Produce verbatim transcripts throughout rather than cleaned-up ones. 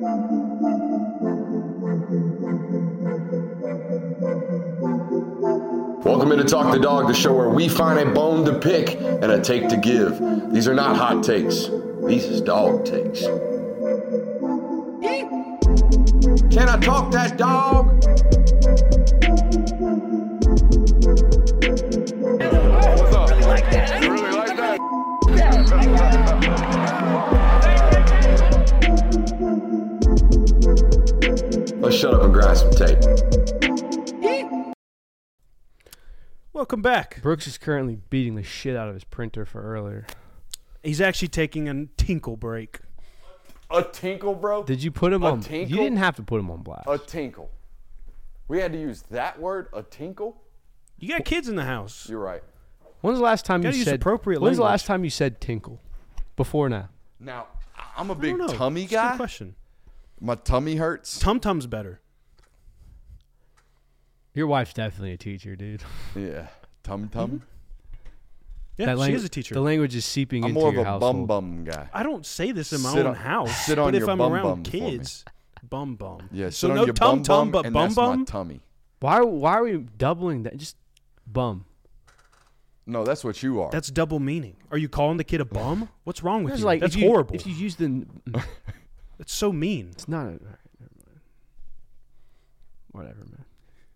Welcome into Talk the Dog, the show where we find a bone to pick and a take to give. These are not hot takes. These is dog takes. Can I talk that dog? What's up? You like that? You really like that? Let's shut up and grab some tape. Welcome back. Brooks is currently beating the shit out of his printer for earlier. He's actually taking a tinkle break. A tinkle, bro? Did you put him a on? Tinkle? You didn't have to put him on blast. A tinkle. We had to use that word, a tinkle? You got kids in the house. You're right. When's the last time you you use said appropriate When's the language. last time you said tinkle? Before now. Now, I'm a I big don't know. tummy It's a good guy. question. My tummy hurts. Tum Tum's better. Your wife's definitely a teacher, dude. Yeah. Tum tum? Yeah, That she langu- is a teacher. The language is seeping I'm into more of your a household. bum bum guy. I don't say this in my Sit own on- house. sit on but if your I'm bum around bum for me. kids, bum bum. Yeah, So sit on no your tum bum tum, bum, but and bum that's bum. my tummy. Why? Why are we doubling that? Just bum. No, that's what you are. That's double meaning. Are you calling the kid a bum? What's wrong with It's you? like That's if you, horrible. If you use the, That's so mean. it's not. A, all right, never mind. Whatever, man.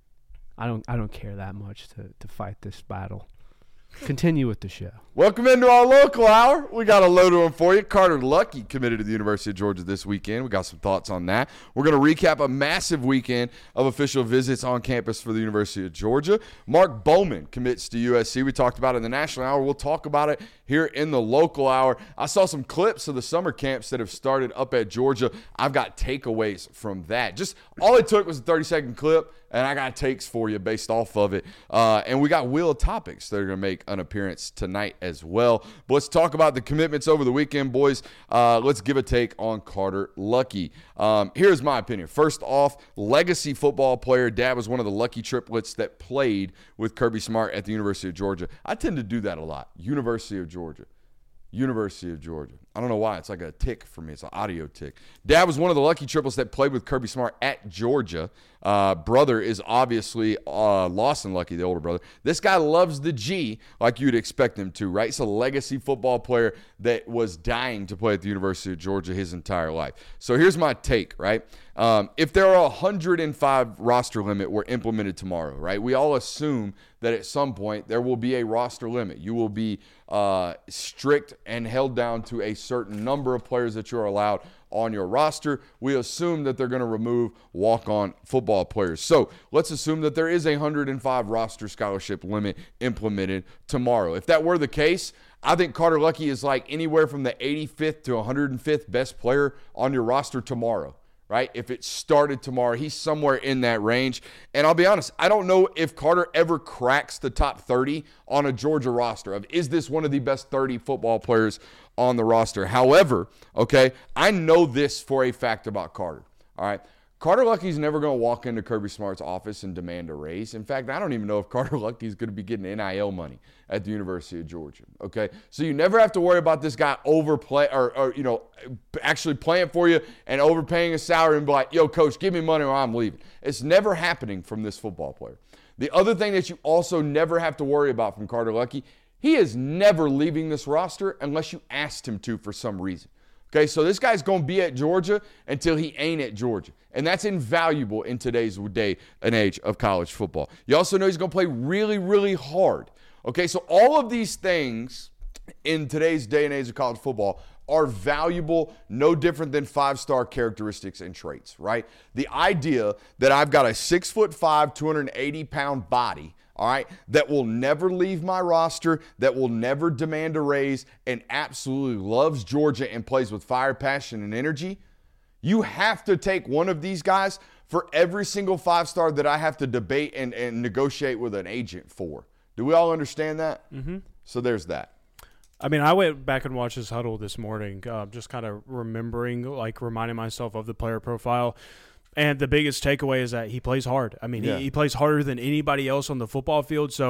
I don't. I don't care that much to to fight this battle. Continue with the show. Welcome into our local hour. We got a load of them for you. Carter Lucky committed to the University of Georgia this weekend. We got some thoughts on that. We're going to recap a massive weekend of official visits on campus for the University of Georgia. Mark Bowman commits to U S C. We talked about it in the national hour. We'll talk about it here in the local hour. I saw some clips of the summer camps that have started up at Georgia. I've got takeaways from that. Just all it took was a thirty-second clip, and I got takes for you based off of it. Uh, and we got Wheel of Topics that are going to make an appearance tonight as well. But let's talk about the commitments over the weekend, boys. Uh, let's give a take on Carter Lucky. Um, here's my opinion. First off, legacy football player. Dad was one of the lucky triplets that played with Kirby Smart at the University of Georgia. I tend to do that a lot. University of Georgia. University of Georgia. I don't know why. It's like a tick for me. It's an audio tick. Dad was one of the lucky triplets that played with Kirby Smart at Georgia. Uh, brother is obviously uh, Lawson Lucky, the older brother. This guy loves the G like you'd expect him to, right? He's a legacy football player that was dying to play at the University of Georgia his entire life. So here's my take, right? Um, if there are one hundred five roster limit were implemented tomorrow, right? We all assume that at some point there will be a roster limit. You will be uh, strict and held down to a certain number of players that you're allowed on your roster. We assume that they're going to remove walk-on football players. So let's assume that there is a one hundred five roster scholarship limit implemented tomorrow. If that were the case, I think Carter Lucky is like anywhere from the eighty-fifth to one hundred fifth best player on your roster tomorrow. Right? If it started tomorrow, he's somewhere in that range. And I'll be honest, I don't know if Carter ever cracks the top thirty on a Georgia roster of, is this one of the best thirty football players on the roster? However, okay, I know this for a fact about Carter. All right. Carter Lucky's never going to walk into Kirby Smart's office and demand a raise. In fact, I don't even know if Carter Lucky's going to be getting N I L money at the University of Georgia. Okay, so you never have to worry about this guy overplay or, or you know, actually playing for you and overpaying his salary and be like, "Yo, coach, give me money or I'm leaving." It's never happening from this football player. The other thing that you also never have to worry about from Carter Lucky, he is never leaving this roster unless you asked him to for some reason. Okay, so this guy's going to be at Georgia until he ain't at Georgia. And that's invaluable in today's day and age of college football. You also know he's going to play really, really hard. Okay, so all of these things in today's day and age of college football are valuable, no different than five-star characteristics and traits, right? The idea that I've got a six foot five, two hundred eighty pound body, all right, that will never leave my roster, that will never demand a raise, and absolutely loves Georgia and plays with fire, passion, and energy. You have to take one of these guys for every single five-star that I have to debate and, and negotiate with an agent for. Do we all understand that? Mm-hmm. So there's that. I mean, I went back and watched his huddle this morning, uh, just kind of remembering, like reminding myself of the player profile. And the biggest takeaway is that he plays hard. I mean, yeah. he, he plays harder than anybody else on the football field. So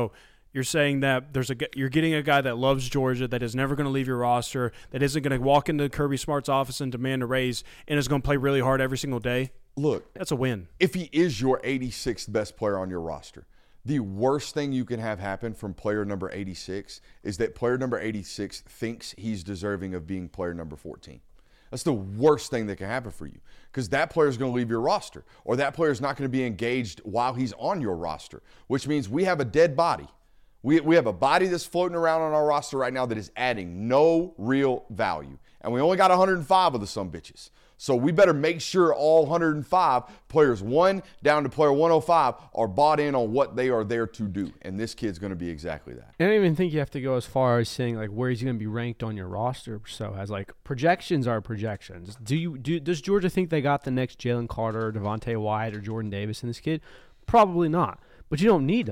You're saying that there's a g- you're getting a guy that loves Georgia, that is never going to leave your roster, that isn't going to walk into Kirby Smart's office and demand a raise, and is going to play really hard every single day. Look, That's a win. if he is your eighty-sixth best player on your roster, the worst thing you can have happen from player number eighty-six is that player number eighty-six thinks he's deserving of being player number fourteen. That's the worst thing that can happen for you, because that player is going to leave your roster, or that player is not going to be engaged while he's on your roster, which means we have a dead body. We, we have a body that's floating around on our roster right now that is adding no real value. And we only got one hundred five of the some bitches. So we better make sure all one hundred five, players one down to player one oh five, are bought in on what they are there to do. And this kid's going to be exactly that. I don't even think you have to go as far as saying like where he's going to be ranked on your roster. So as like projections are projections. Do you do does Georgia think they got the next Jalen Carter, Devontae Wyatt, or Jordan Davis in this kid? Probably not. But you don't need them.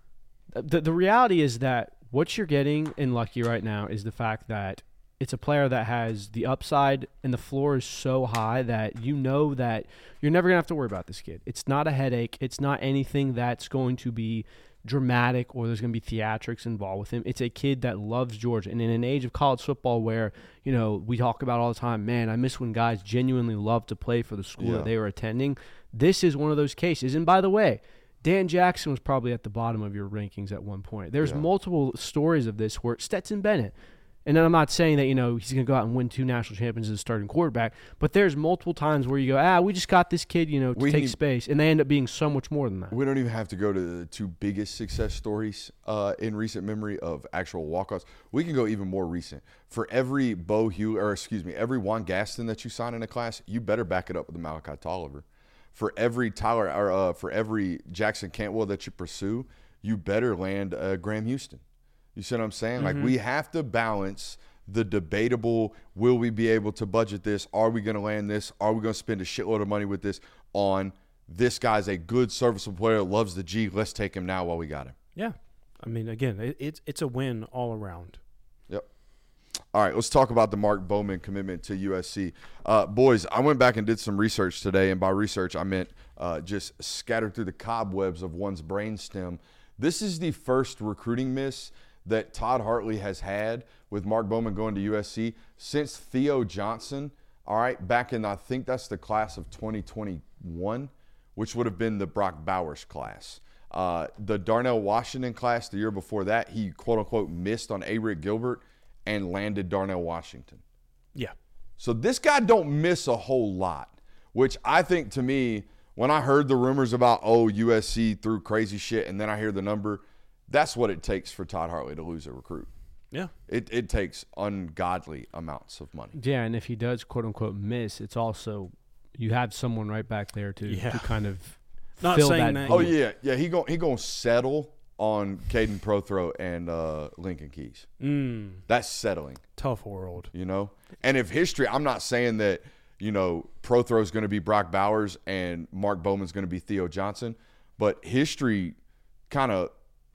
The the reality is that what you're getting in Lucky right now is the fact that it's a player that has the upside and the floor is so high that you know that you're never going to have to worry about this kid. It's not a headache. It's not anything that's going to be dramatic or there's going to be theatrics involved with him. It's a kid that loves Georgia. And in an age of college football where, you know, we talk about all the time, man, I miss when guys genuinely love to play for the school Yeah. that they were attending. This is one of those cases. And by the way, Dan Jackson was probably at the bottom of your rankings at one point. There's Yeah. multiple stories of this where Stetson Bennett, and then I'm not saying that, you know, he's going to go out and win two national championships as a starting quarterback, but there's multiple times where you go, ah, we just got this kid, you know, to We take need- space, and they end up being so much more than that. We don't even have to go to the two biggest success stories uh, in recent memory of actual walk-offs. We can go even more recent. For every Bo Hugh, or excuse me, every Juan Gaston that you sign in a class, you better back it up with a Malachi Tolliver. For every Tyler, or uh, for every Jackson Cantwell that you pursue, you better land uh, Graham Houston. You see what I'm saying? Mm-hmm. Like, we have to balance the debatable, will we be able to budget this? Are we going to land this? Are we going to spend a shitload of money with this on this guy's a good, serviceable player, loves the G, let's take him now while we got him. Yeah. I mean, again, it, it's it's a win all around. Yep. All right, let's talk about the Mark Bowman commitment to U S C. Uh, boys, I went back and did some research today, and by research I meant uh, just scattered through the cobwebs of one's brainstem. This is the first recruiting miss that Todd Hartley has had with Mark Bowman going to U S C since Theo Johnson, all right, back in, I think that's the class of twenty twenty-one, which would have been the Brock Bowers class. Uh, the Darnell Washington class the year before that, he quote-unquote missed on A. Rick Gilbert and landed Darnell Washington. Yeah. So this guy don't miss a whole lot, which I think, to me, when I heard the rumors about, oh, U S C threw crazy shit, and then I hear the number, that's what it takes for Todd Hartley to lose a recruit. Yeah. It it takes ungodly amounts of money. Yeah, and if he does quote unquote miss, it's also you have someone right back there to, Yeah. to kind of Not fill saying that. that- Oh, yeah. Yeah, he going he gonna settle on Caden Prothro and uh, Lincoln Keys. Mm, That's settling, tough world. you know? And if history, I'm not saying that, you know, Prothro's going to be Brock Bowers and Mark Bowman's going to be Theo Johnson, but history kind of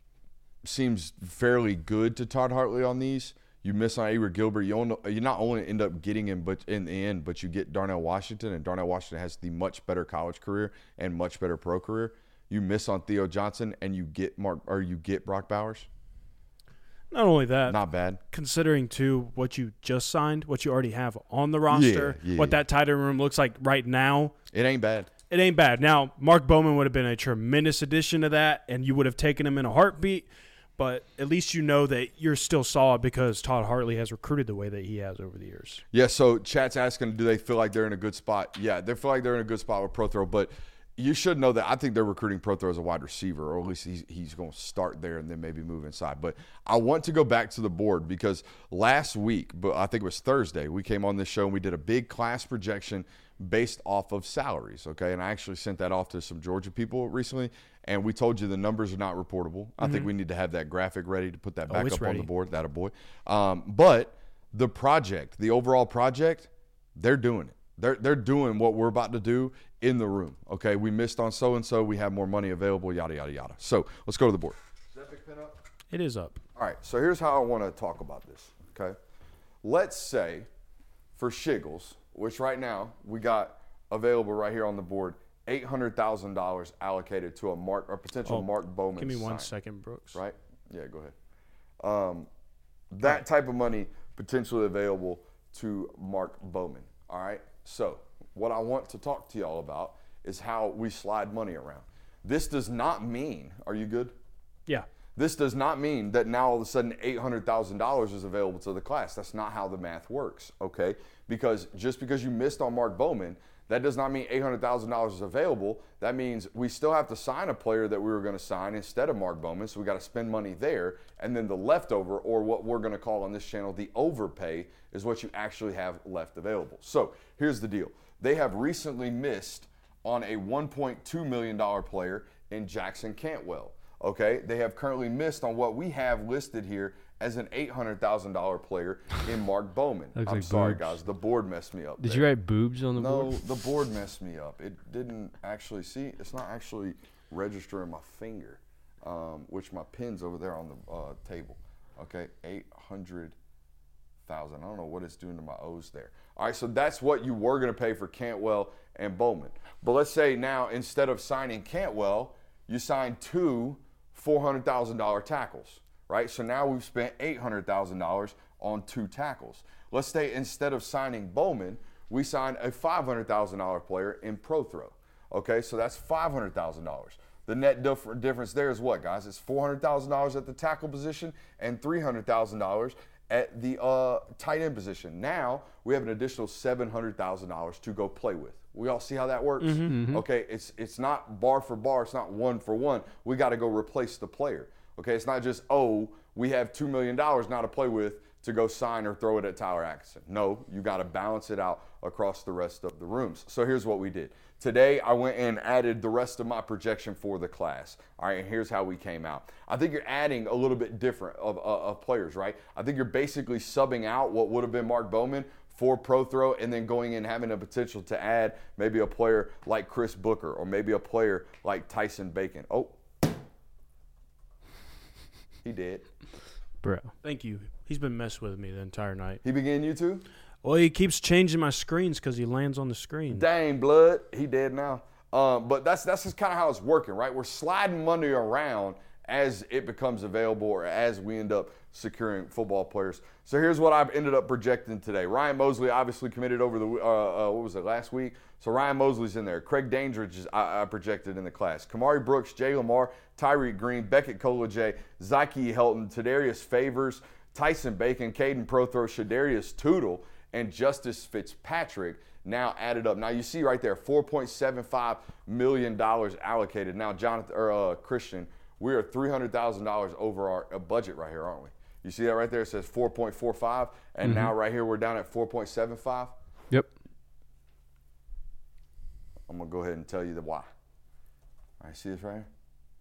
seems fairly good to Todd Hartley on these. You miss on A. Gilbert, you, only, you not only end up getting him but in the end, but you get Darnell Washington, and Darnell Washington has the much better college career and much better pro career. You miss on Theo Johnson and you get Mark or you get Brock Bowers. Not only that, Not bad. considering too what you just signed, what you already have on the roster, Yeah, yeah, what yeah. that tight end room looks like right now, It ain't bad. it ain't bad. Now, Mark Bowman would have been a tremendous addition to that, and you would have taken him in a heartbeat. But at least you know that you're still solid because Todd Hartley has recruited the way that he has over the years. Yeah, so chat's asking, do they feel like they're in a good spot? Yeah, they feel like they're in a good spot with Prothro, but you should know that I think they're recruiting Prothro as a wide receiver, or at least he's, he's going to start there and then maybe move inside. But I want to go back to the board because last week, but I think it was Thursday, we came on this show and we did a big class projection based off of salaries, okay? And I actually sent that off to some Georgia people recently, and we told you the numbers are not reportable. I think we need to have that graphic ready to put that back it's up on ready. the board. That a boy. Um, but the project, the overall project, they're doing it. They're they're doing what we're about to do in the room. Okay, we missed on so and so. We have more money available. Yada yada yada. So let's go to the board. Is that big pen up? It is up. All right. So here's how I want to talk about this. Okay, let's say for Shiggles, which right now we got available right here on the board, eight hundred thousand dollars allocated to a Mark or potential Oh, Mark Bowman. Give me one sign, second, Brooks. Right. Yeah, go ahead. Um, that type of money potentially available to Mark Bowman. All right. So what I want to talk to y'all about is how we slide money around. This does not mean, are you good? Yeah. This does not mean that now all of a sudden eight hundred thousand dollars is available to the class. That's not how the math works, okay? Because just because you missed on Mark Bowman, that does not mean eight hundred thousand dollars is available. That means we still have to sign a player that we were going to sign instead of Mark Bowman, so we got to spend money there. And then the leftover, or what we're going to call on this channel the overpay, is what you actually have left available. So here's the deal. They have recently missed on a one point two million dollars player in Jackson Cantwell. Okay, they have currently missed on what we have listed here as an eight hundred thousand dollars player in Mark Bowman. I'm like sorry, boobs. guys. The board messed me up. Did there. you write boobs on the No, board? the board messed me up. It didn't actually, see, it's not actually registering my finger, um, which my pin's over there on the uh, table. Okay, eight hundred thousand. I don't know what it's doing to my O's there. All right, so that's what you were going to pay for Cantwell and Bowman. But let's say now, instead of signing Cantwell, you sign two four hundred thousand dollars tackles, right? So now we've spent eight hundred thousand dollars on two tackles. Let's say instead of signing Bowman, we sign a five hundred thousand dollars player in Prothrow. Okay, so that's five hundred thousand dollars. The net dif- difference there is what, guys? It's four hundred thousand dollars at the tackle position and three hundred thousand dollars at the uh, tight end position. Now we have an additional seven hundred thousand dollars to go play with. We all see how that works? Mm-hmm, mm-hmm. Okay, it's it's not bar for bar. It's not one for one. We got to go replace the player. Okay, it's not just, oh, we have two million dollars now to play with to go sign or throw it at Tyler Atkinson. No, you got to balance it out across the rest of the rooms. So here's what we did. Today, I went and added the rest of my projection for the class. All right, and here's how we came out. I think you're adding a little bit different of, of, of players, right? I think you're basically subbing out what would have been Mark Bowman for Prothrow, and then going in having a potential to add maybe a player like Chris Booker or maybe a player like Tyson Bacon. Oh, he did. Bro. Thank you. He's been messing with me the entire night. He began you too? Well, he keeps changing my screens because he lands on the screen. Dang, blood. He dead now. Um, but that's that's just kind of how it's working, right? We're sliding money around as it becomes available or as we end up securing football players. So here's what I've ended up projecting today. Ryan Mosley obviously committed over the, uh, uh, what was it, last week? So Ryan Mosley's in there. Craig Dandridge is, I, I projected in the class. Kamari Brooks, Jay Lamar, Tyreek Green, Beckett Kolajay, Zyke Helton, Tadarius Favors, Tyson Bacon, Caden Prothrow, Shadarius Tootle, and Justice Fitzpatrick now added up. Now you see right there, four point seven five million dollars allocated. Now, Jonathan or uh, Christian, we are three hundred thousand dollars over our uh, budget right here, aren't we? You see that right there? It says four point four five, and mm-hmm. now right here we're down at four point seven five. Yep. I'm going to go ahead and tell you the why. All right, see this right here?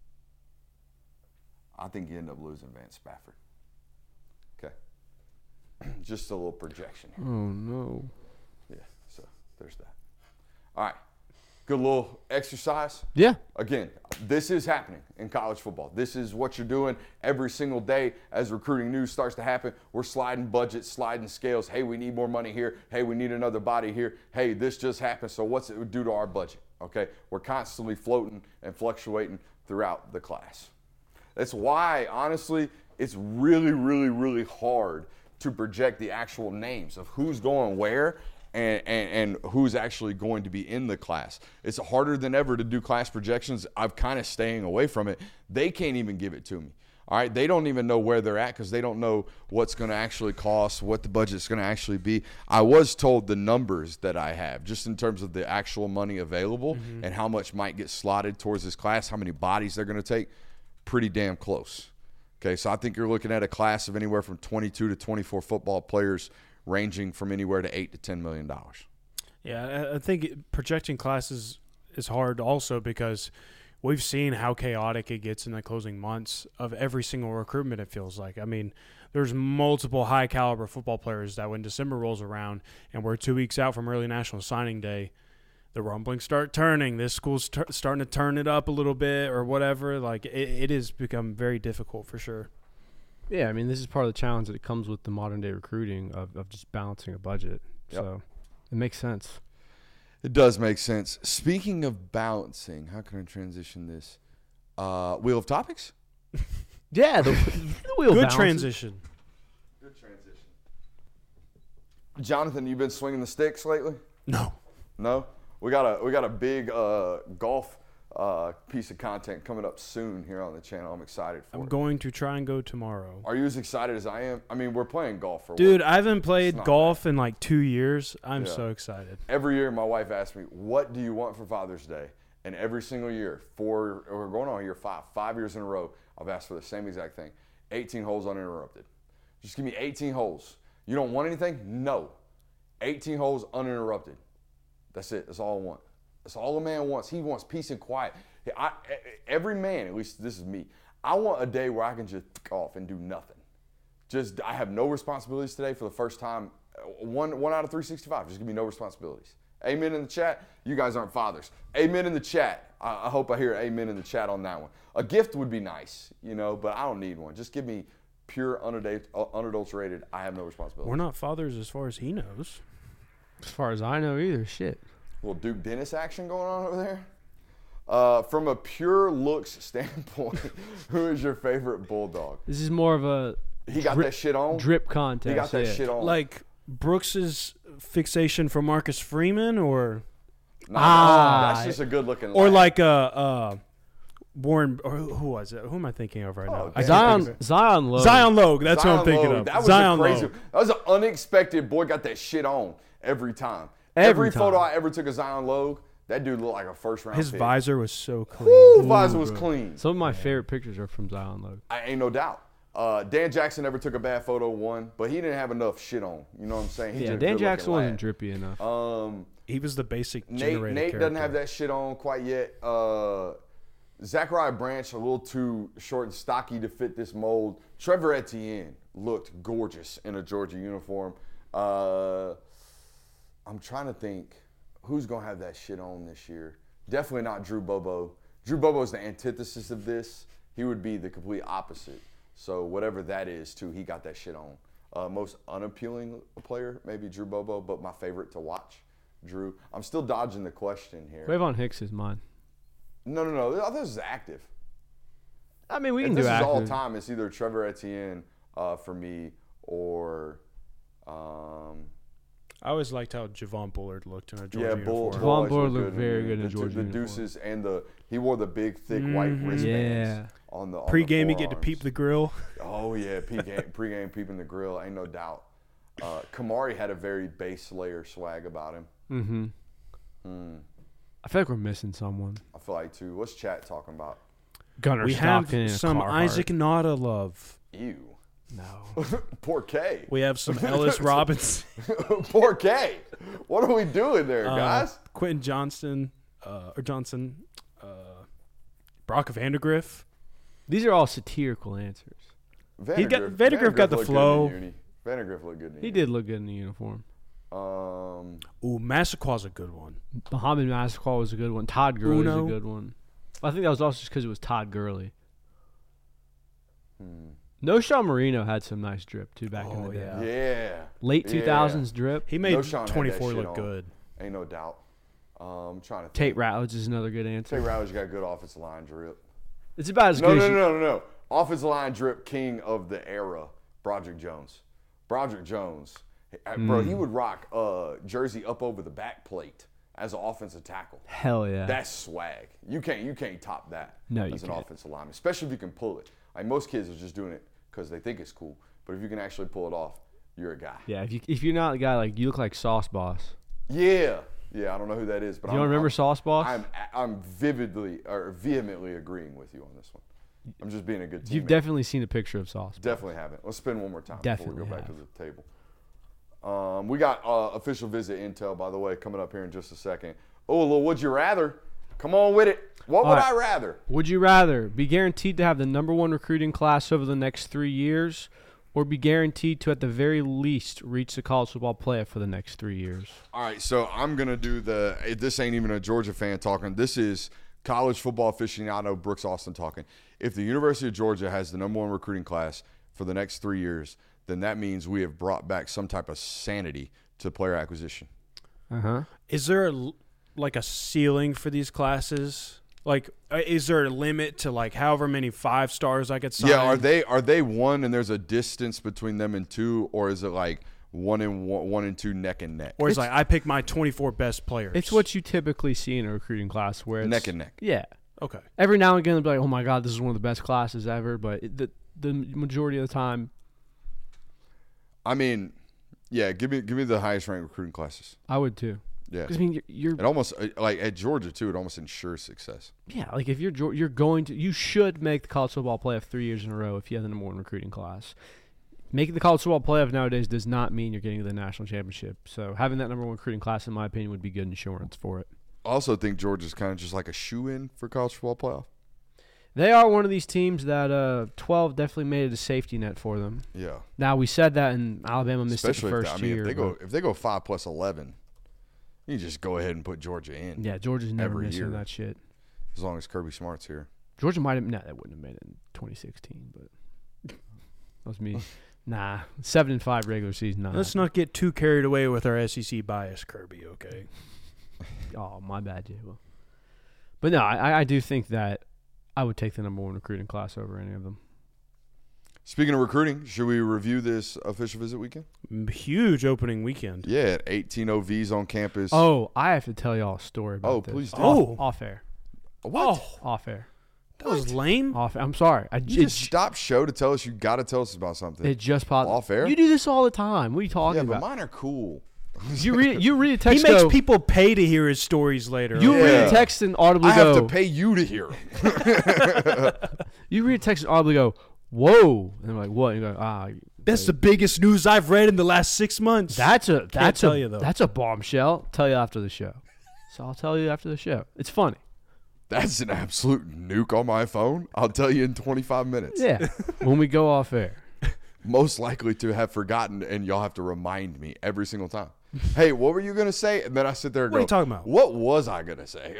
I think you end up losing Vance Spafford. Okay. Just a little projection here. Oh, no. Yeah, so there's that. All right. Good little exercise. Yeah. Again, this is happening in college football. This is what you're doing every single day as recruiting news starts to happen. We're sliding budgets, sliding scales. Hey, we need more money here. Hey, we need another body here. Hey, this just happened, so what's it do to our budget? Okay, we're constantly floating and fluctuating throughout the class. That's why, honestly, it's really, really, really hard to project the actual names of who's going where and, and, and who's actually going to be in the class. It's harder than ever to do class projections. I'm kind of staying away from it. They can't even give it to me. All right, they don't even know where they're at because they don't know what's going to actually cost, what the budget's going to actually be. I was told the numbers that I have, just in terms of the actual money available mm-hmm. and how much might get slotted towards this class, how many bodies they're going to take, pretty damn close. Okay, so I think you're looking at a class of anywhere from twenty-two to twenty-four football players, ranging from anywhere to eight to ten million dollars. Yeah, I think projecting classes is hard also because we've seen how chaotic it gets in the closing months of every single recruitment, it feels like. I mean, there's multiple high-caliber football players that when December rolls around and we're two weeks out from early National Signing Day, the rumblings start turning. This school's t- starting to turn it up a little bit or whatever. Like, it, it has become very difficult for sure. Yeah, I mean, this is part of the challenge that comes with the modern-day recruiting of, of just balancing a budget. Yep. So it makes sense. It does make sense. Speaking of balancing, how can I transition this? Uh, Wheel of Topics? Yeah, the, the wheel Good balances. transition. Good transition. Jonathan, you been swinging the sticks lately? No. No. We got a we got a big uh, golf uh, piece of content coming up soon here on the channel. I'm excited for I'm it. going to try and go tomorrow. Are you as excited as I am? I mean, we're playing golf for Dude, what? I haven't played not golf in like two years. I'm Yeah. so excited. Every year, my wife asks me, "What do you want for Father's Day?" And every single year, four we're going on here five five years in a row, I've asked for the same exact thing: eighteen holes uninterrupted. Just give me eighteen holes. You don't want anything? No. eighteen holes uninterrupted. That's it. That's all I want. That's all a man wants. He wants peace and quiet. I, every man, at least this is me, I want a day where I can just off and do nothing. Just I have no responsibilities today for the first time. One one out of three sixty-five. Just give me no responsibilities. Amen in the chat. You guys aren't fathers. Amen in the chat. I, I hope I hear amen in the chat on that one. A gift would be nice, you know, but I don't need one. Just give me pure, unadul- unadulterated. I have no responsibilities. We're not fathers as far as he knows. As far as I know, either. Shit. Little Duke Dennis action going on over there. Uh, from a pure looks standpoint, who is your favorite Bulldog? This is more of a He got Drip- that shit on. drip contest. He got that yeah. shit on. Like Brooks's fixation for Marcus Freeman, or Nah, Ah. that's just a good looking. or lad. like uh, uh, Warren, or who who was it? Who am I thinking of right Oh, now? damn. I can't Zion think of it. Zion Lowe. Zion Logue. That's Zion what I'm thinking Logue. of. That was Zion a crazy. Logue. That was an unexpected. Boy got that shit on every time. Every Every, photo time. I ever took of Zion Logue, that dude looked like a first round. His pick. visor was so clean. Woo, visor was clean. Some of my favorite pictures are from Zion Lowe. I ain't no doubt. Uh, Dan Jackson never took a bad photo, one, but he didn't have enough shit on. You know what I'm saying? He Yeah, just a Dan good-looking Jackson wasn't lad. drippy enough. Um, He was the basic Nate, generated Nate doesn't have character. that shit on quite yet. Uh, Zachariah Branch a little too short and stocky to fit this mold. Trevor Etienne looked gorgeous in a Georgia uniform. Uh, I'm trying to think who's gonna have that shit on this year. Definitely not Drew Bobo. Drew Bobo is the antithesis of this. He would be the complete opposite. So whatever that is, too, he got that shit on. Uh, most unappealing player, maybe Drew Bobo, but my favorite to watch, Drew. I'm still dodging the question here. Quavon Hicks is mine. No, no, no. This is active. I mean, we If can this do is active. all time, it's either Trevor Etienne uh, for me or, um, I always liked how Javon Bullard looked in a Georgia yeah, Bull. uniform. Javon Bull always Bullard looked looked good very the- good in a the, Georgia The uniform. deuces and the he wore the big thick white Mhm. wristbands Yeah. on the on Pre-game, the you get to peep forearms. the grill. Oh yeah, pre-game, pre-game peeping the grill, ain't no doubt. Uh, Kamari had a very base layer swag about him. Mm-hmm. Hmm. I feel like we're missing someone. I feel like too. What's chat talking about? Gunnar We Stockton have and some Carhartt. Isaac Nada love. Ew. No. Poor K. We have some Ellis Robinson, Poor K. What are we doing there, uh, guys? Quentin Johnston, uh, or Johnson, uh, Brock Vandegrift. These are all satirical answers. he got- Vandegrift- Vandegrift got the looked good in flow. uni. Vandegrift looked good in He uni. did look good in the uniform. Um, Ooh, Massaqua's a good one. Muhammad Massaquoi was a good one. Todd Gurley was Uno. a good one. I think that was also just because it was Todd Gurley. hmm. No Sean Marino had some nice drip too back in Oh, the day. yeah. Yeah. Late Yeah. two thousands drip. He made Noshawn had that twenty-four shit look on. good. Ain't no doubt. Um, I'm trying to think. Tate Ratledge is another good answer. Tate Ratledge got good offensive line drip. It's about as No, good no, as no, you, no, no, no. Offensive line drip king of the era, Broderick Jones. Broderick Jones. Uh, Bro, Mm. he would rock uh, jersey up over the back plate as an offensive tackle. Hell yeah. That's swag. You can't you can't top that No, you as an can't. offensive lineman, especially if you can pull it. Like most kids are just doing it because they think it's cool. But if you can actually pull it off, you're a guy. yeah, if you if you're not a guy like you look like Sauce Boss. Yeah. Yeah, I don't know who that is, but You don't I'm, remember I'm, Sauce Boss? I'm I'm vividly or vehemently agreeing with you on this one. I'm just being a good teammate. You've definitely seen a picture of Sauce Boss. Definitely haven't. Let's spin one more time Definitely before we go back have. to the table. Um, we got uh, official visit intel, by the way, coming up here in just a second. Oh, a little would you rather? Come on with it. What All would right. I rather? Would you rather be guaranteed to have the number one recruiting class over the next three years, or be guaranteed to at the very least reach the college football playoff for the next three years? All right, so I'm gonna do the. This ain't even a Georgia fan talking. This is college football aficionado Brooks Austin talking. If the University of Georgia has the number one recruiting class for the next three years, then that means we have brought back some type of sanity to player acquisition. Uh huh. Is there a, l- like a ceiling for these classes? Like, uh, is there a limit to like however many five stars I could sign? Yeah, are they are they one and there's a distance between them and two, or is it like one and one, one and two neck and neck? Or it's, It's- like I pick my twenty-four best players. It's what you typically see in a recruiting class where it's Neck and neck. Yeah. Okay. Every now and again, they'll be like, "Oh my God, this is one of the best classes ever," but it, the the majority of the time, I mean, yeah, give me give me the highest ranked recruiting classes. I would too. Yeah. Because I mean, you're, you're It almost uh, like at Georgia too. It almost ensures success. yeah, like if you're Geor- you're going to, you should make the college football playoff three years in a row if you have the number one recruiting class. Making the college football playoff nowadays does not mean you're getting to the national championship. So having that number one recruiting class, in my opinion, would be good insurance for it. I also think Georgia's kind of just like a shoe-in for college football playoff. They are one of these teams that uh, twelve definitely made it a safety net for them. Yeah, Now we said that in Alabama missed it the especially if first they, I mean year. if they go but- if they go five plus eleven, you just go ahead and put Georgia in. yeah, Georgia's never every missing year. that shit. As long as Kirby Smart's here. Georgia might have no, that wouldn't have made it in twenty sixteen, but that was me. Nah, seven and five regular season. Nah. Let's not get too carried away with our S E C bias, Kirby. Okay. Oh, my bad, Jay. Well, but no, I, I do think that I would take the number one recruiting class over any of them. Speaking of recruiting, should we review this official visit weekend? M- Huge opening weekend. Yeah, eighteen O Vs on campus. Oh, I have to tell y'all a story about Oh, this. please do. Oh. Off, off air. What? Oh, Off air. that was lame. Off air. I'm sorry. I You j- just stop show to tell us you got to tell us about something. it just popped. Off air? You do this all the time. What are you talking yeah, but about? mine are cool. You read you read a He text. makes go, people pay to hear his stories later. You okay? read Yeah. a text and audibly I go. have to pay you to hear 'em. You read a text and audibly go, "Whoa!" And I'm like, "What?" And you go, "Ah." That's the biggest news I've read in the last six months. That's a that's tell a you, though. that's a bombshell. Tell you after the show. So I'll tell you after the show. It's funny. That's an absolute nuke on my phone. I'll tell you in twenty-five minutes. Yeah. When we go off air. Most likely to have forgotten, and y'all have to remind me every single time. Hey, what were you going to say? And then I sit there and What go, are you talking about? What was I going to say?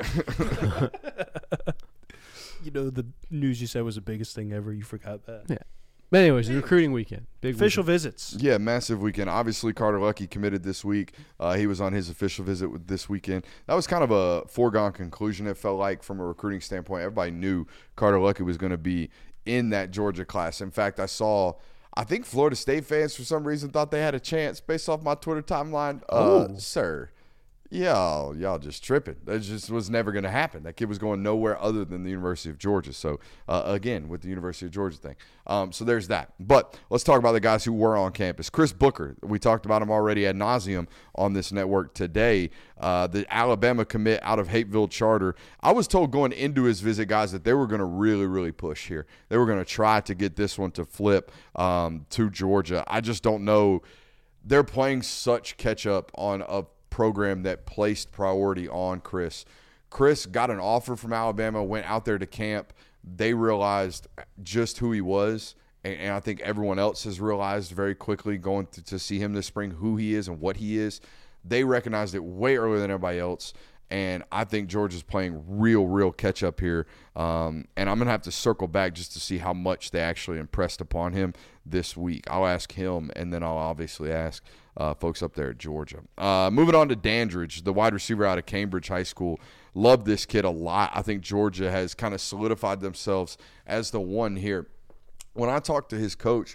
You know, the news you said was the biggest thing ever. You forgot that. Yeah. But anyways, the recruiting weekend. Big Official weekend. visits. Yeah, massive weekend. Obviously, Carter Lucky committed this week. Uh, he was on his official visit with this weekend. That was kind of a foregone conclusion, it felt like, from a recruiting standpoint. Everybody knew Carter Lucky was going to be in that Georgia class. In fact, I saw, I think Florida State fans, for some reason, thought they had a chance based off my Twitter timeline. Uh, Oh. Sir, y'all, y'all just tripping. That just was never going to happen. That kid was going nowhere other than the University of Georgia. So, uh, again, with the University of Georgia thing. Um, so there's that. But let's talk about the guys who were on campus. Chris Booker, we talked about him already ad nauseum on this network today. Uh, the Alabama commit out of Hapeville Charter. I was told going into his visit, guys, that they were going to really, really push here. They were going to try to get this one to flip um, to Georgia. I just don't know. They're playing such catch up on a program that placed priority on Chris. Chris got an offer from Alabama, went out there to camp. They realized just who he was, and, and I think everyone else has realized very quickly going to, to see him this spring who he is and what he is. They recognized it way earlier than everybody else, and I think Georgia's playing real, real catch-up here. Um, and I'm going to have to circle back just to see how much they actually impressed upon him this week. I'll ask him, and then I'll obviously ask uh, folks up there at Georgia. Uh, moving on to Dandridge, the wide receiver out of Cambridge High School. Love this kid a lot. I think Georgia has kind of solidified themselves as the one here. When I talked to his coach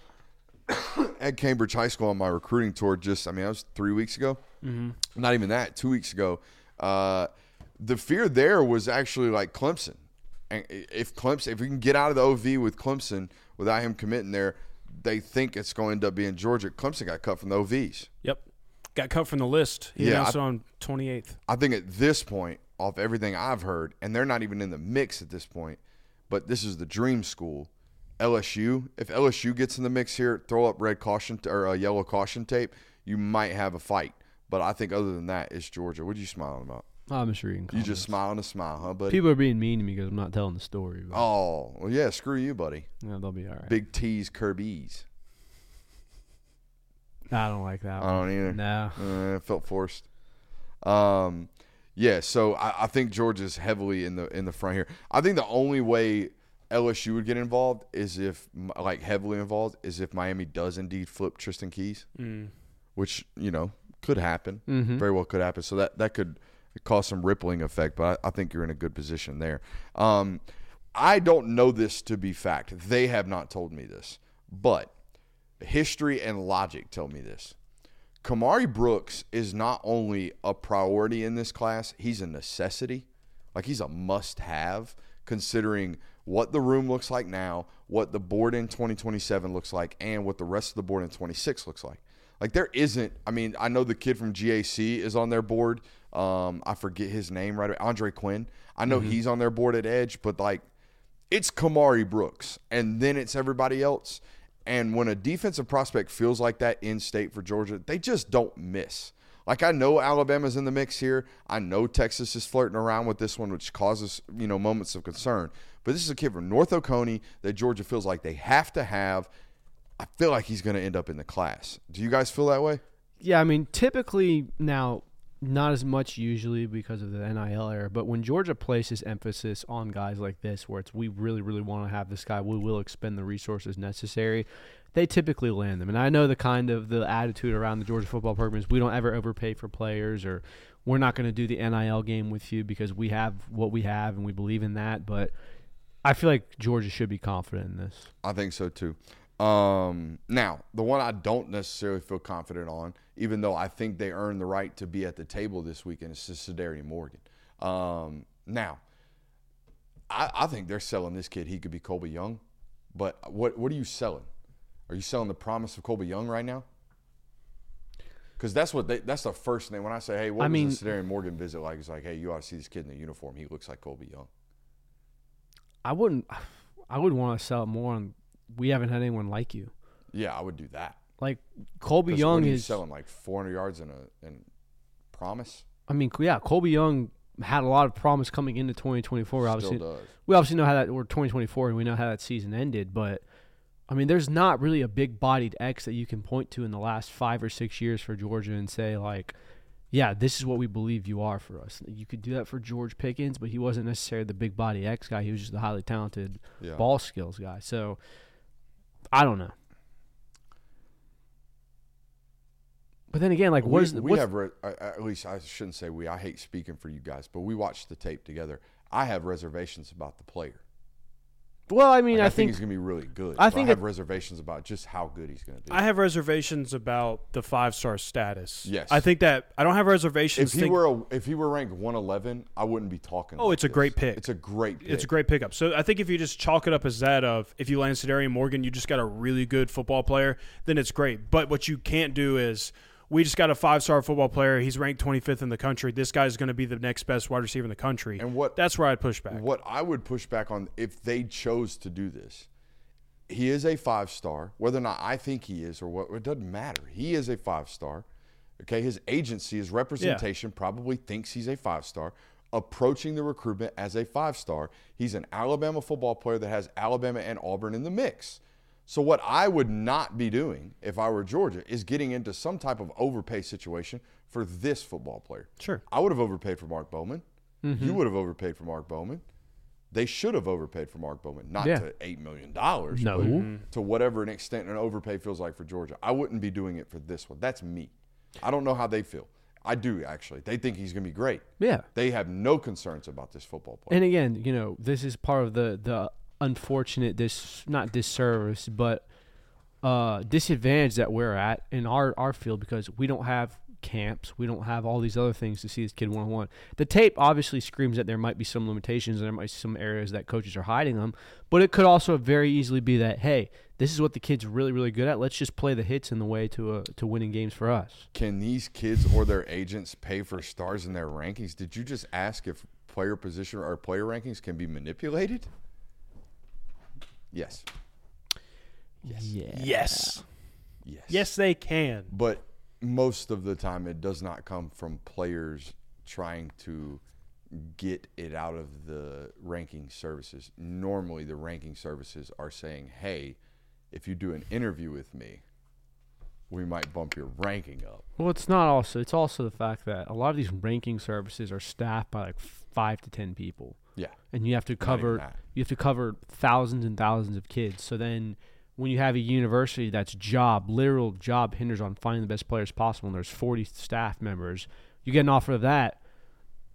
at Cambridge High School on my recruiting tour, just, I mean, that was three weeks ago. Mm-hmm. Not even that, two weeks ago. Uh, the fear there was actually like Clemson. And if Clemson, if we can get out of the O V with Clemson without him committing there, they think it's going to end up being Georgia. Clemson got cut from the O Vs. Yep. Got cut from the list. He Yeah, announced I- it on twenty-eighth. I think at this point, off everything I've heard, and they're not even in the mix at this point, but this is the dream school. L S U, if L S U gets in the mix here, throw up red caution t- or a yellow caution tape, you might have a fight. But I think other than that, it's Georgia. What are you smiling about? I'm just reading You comments. just smiling a smile, huh, buddy? People are being mean to me because I'm not telling the story. But Oh, well, yeah, screw you, buddy. yeah, they'll be all right. Big T's, Kirby's. I don't like that I one. don't either. No. Uh, it felt forced. Um, yeah, so I, I think Georgia's heavily in the in the front here. I think the only way L S U would get involved is if, like, heavily involved, is if Miami does indeed flip Tristan Keys, Mm. which, you know, could happen. Mhm. Very well could happen. So that, that could cause some rippling effect, but I, I think you're in a good position there. Um, I don't know this to be fact. They have not told me this, but history and logic tell me this. Kamari Brooks is not only a priority in this class, he's a necessity. Like, he's a must-have, considering what the room looks like now, what the board in twenty twenty-seven looks like, and what the rest of the board in twenty-six looks like. Like, there isn't – I mean, I know the kid from G A C is on their board. Um, I forget his name right away. Andre Quinn. I know mm-hmm. he's on their board at edge, but, like, it's Kamari Brooks, and then it's everybody else. And when a defensive prospect feels like that in state for Georgia, they just don't miss. Like, I know Alabama's in the mix here. I know Texas is flirting around with this one, which causes, you know, moments of concern. But this is a kid from North Oconee that Georgia feels like they have to have. I feel like he's going to end up in the class. Do you guys feel that way? Yeah, I mean, typically now, not as much usually because of the N I L era, but when Georgia places emphasis on guys like this, where it's we really, really want to have this guy, we will expend the resources necessary, they typically land them. And I know the kind of the attitude around the Georgia football program is we don't ever overpay for players, or we're not going to do the N I L game with you because we have what we have and we believe in that. But I feel like Georgia should be confident in this. I think so too. Um, now, the one I don't necessarily feel confident on, even though I think they earned the right to be at the table this weekend, is Cedarian Morgan. Um, now, I, I think they're selling this kid. He could be Colby Young. But what what are you selling? Are you selling the promise of Colby Young right now? Because that's what they, that's the first thing. When I say, hey, what I was mean, the Cedarian Morgan visit like? It's like, hey, you ought to see this kid in the uniform. He looks like Colby Young. I wouldn't I would want to sell it more on we haven't had anyone like you. Yeah, I would do that. Like, Colby Young is selling like four hundred yards in a in promise. I mean, yeah, Colby Young had a lot of promise coming into twenty twenty-four. Still obviously, does. We obviously know how that or twenty twenty-four, and we know how that season ended. But I mean, there's not really a big-bodied X that you can point to in the last five or six years for Georgia and say like, yeah, this is what we believe you are for us. You could do that for George Pickens, but he wasn't necessarily the big-body X guy. He was just the highly talented yeah. ball skills guy. So I don't know. But then again, like, what we, is the, we have re- at least I shouldn't say we. I hate speaking for you guys, but we watched the tape together. I have reservations about the player. Well, I mean, like, I, I think, think he's gonna be really good. I think I have it, reservations about just how good he's gonna be. I have reservations about the five star status. Yes, I think that I don't have reservations. If he think, were a, if he were ranked one eleven, I wouldn't be talking. Oh, like it's a this. great pick. It's a great. pick. It's a great pickup. So I think if you just chalk it up as that of if you land Cedarian Morgan, you just got a really good football player, then it's great. But what you can't do is we just got a five-star football player. He's ranked twenty-fifth in the country. This guy's going to be the next best wide receiver in the country. And what that's where I'd push back. What I would push back on if they chose to do this, he is a five-star. Whether or not I think he is or what, it doesn't matter. He is a five-star. Okay, his agency, his representation yeah. probably thinks he's a five-star, approaching the recruitment as a five-star. He's an Alabama football player that has Alabama and Auburn in the mix. So what I would not be doing if I were Georgia is getting into some type of overpay situation for this football player. Sure. I would have overpaid for Mark Bowman. Mm-hmm. You would have overpaid for Mark Bowman. They should have overpaid for Mark Bowman, not yeah. to eight million dollars, no. but mm-hmm. to whatever an extent an overpay feels like for Georgia. I wouldn't be doing it for this one. That's me. I don't know how they feel. I do, actually. They think he's going to be great. Yeah. They have no concerns about this football player. And again, you know, this is part of the, the unfortunate, dis, not disservice, but uh, disadvantage that we're at in our, our field because we don't have camps. We don't have all these other things to see this kid one-on-one. The tape obviously screams that there might be some limitations and there might be some areas that coaches are hiding them, but it could also very easily be that, hey, this is what the kid's really, really good at. Let's just play the hits in the way to uh, to winning games for us. Can these kids or their agents pay for stars in their rankings? Did you just ask if player position or player rankings can be manipulated? Yes. Yes. Yeah. Yes. Yes. Yes, they can. But most of the time it does not come from players trying to get it out of the ranking services. Normally the ranking services are saying, hey, if you do an interview with me, we might bump your ranking up. Well, it's not also. It's also the fact that a lot of these ranking services are staffed by like five to ten people. Yeah. And you have to cover you have to cover thousands and thousands of kids. So then when you have a university that's job, literal job hinders on finding the best players possible, and there's forty staff members, you get an offer of that,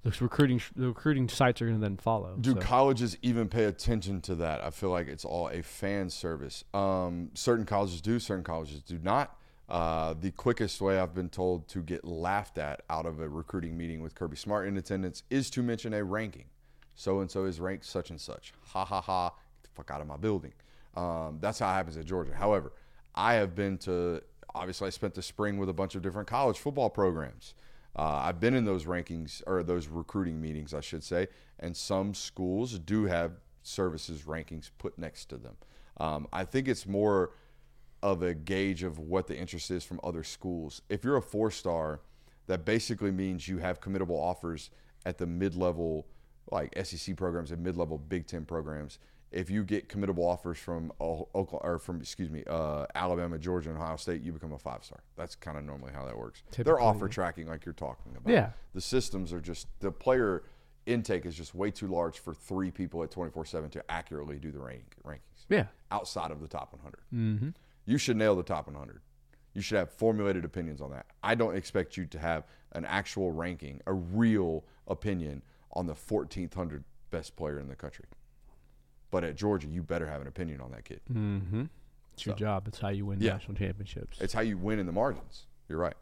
The recruiting the recruiting sites are going to then follow. Do so. colleges even pay attention to that? I feel like it's all a fan service. Um, certain colleges do, certain colleges do not. Uh, the quickest way I've been told to get laughed at out of a recruiting meeting with Kirby Smart in attendance is to mention a ranking. So-and-so is ranked such and such. Ha, ha, ha. Get the fuck out of my building. Um, that's how it happens at Georgia. However, I have been to – obviously I spent the spring with a bunch of different college football programs. Uh, I've been in those rankings or those recruiting meetings, I should say, and some schools do have services rankings put next to them. Um, I think it's more of a gauge of what the interest is from other schools. If you're a four-star, that basically means you have committable offers at the mid-level, like S E C programs and mid-level Big Ten programs. If you get committable offers from Oklahoma, or from excuse me, uh, Alabama, Georgia, and Ohio State, you become a five-star. That's kind of normally how that works. Typically, They're offer yeah. tracking like you're talking about. Yeah. The systems are just the player intake is just way too large for three people at twenty-four seven to accurately do the rank, rankings. Yeah. Outside of the top one hundred, Mm-hmm. you should nail the top one hundred. You should have formulated opinions on that. I don't expect you to have an actual ranking, a real opinion on the fourteenth hundred best player in the country. But at Georgia, you better have an opinion on that kid. Mm-hmm. It's your So, job. It's how you win yeah. national championships. It's how you win in the margins. You're right.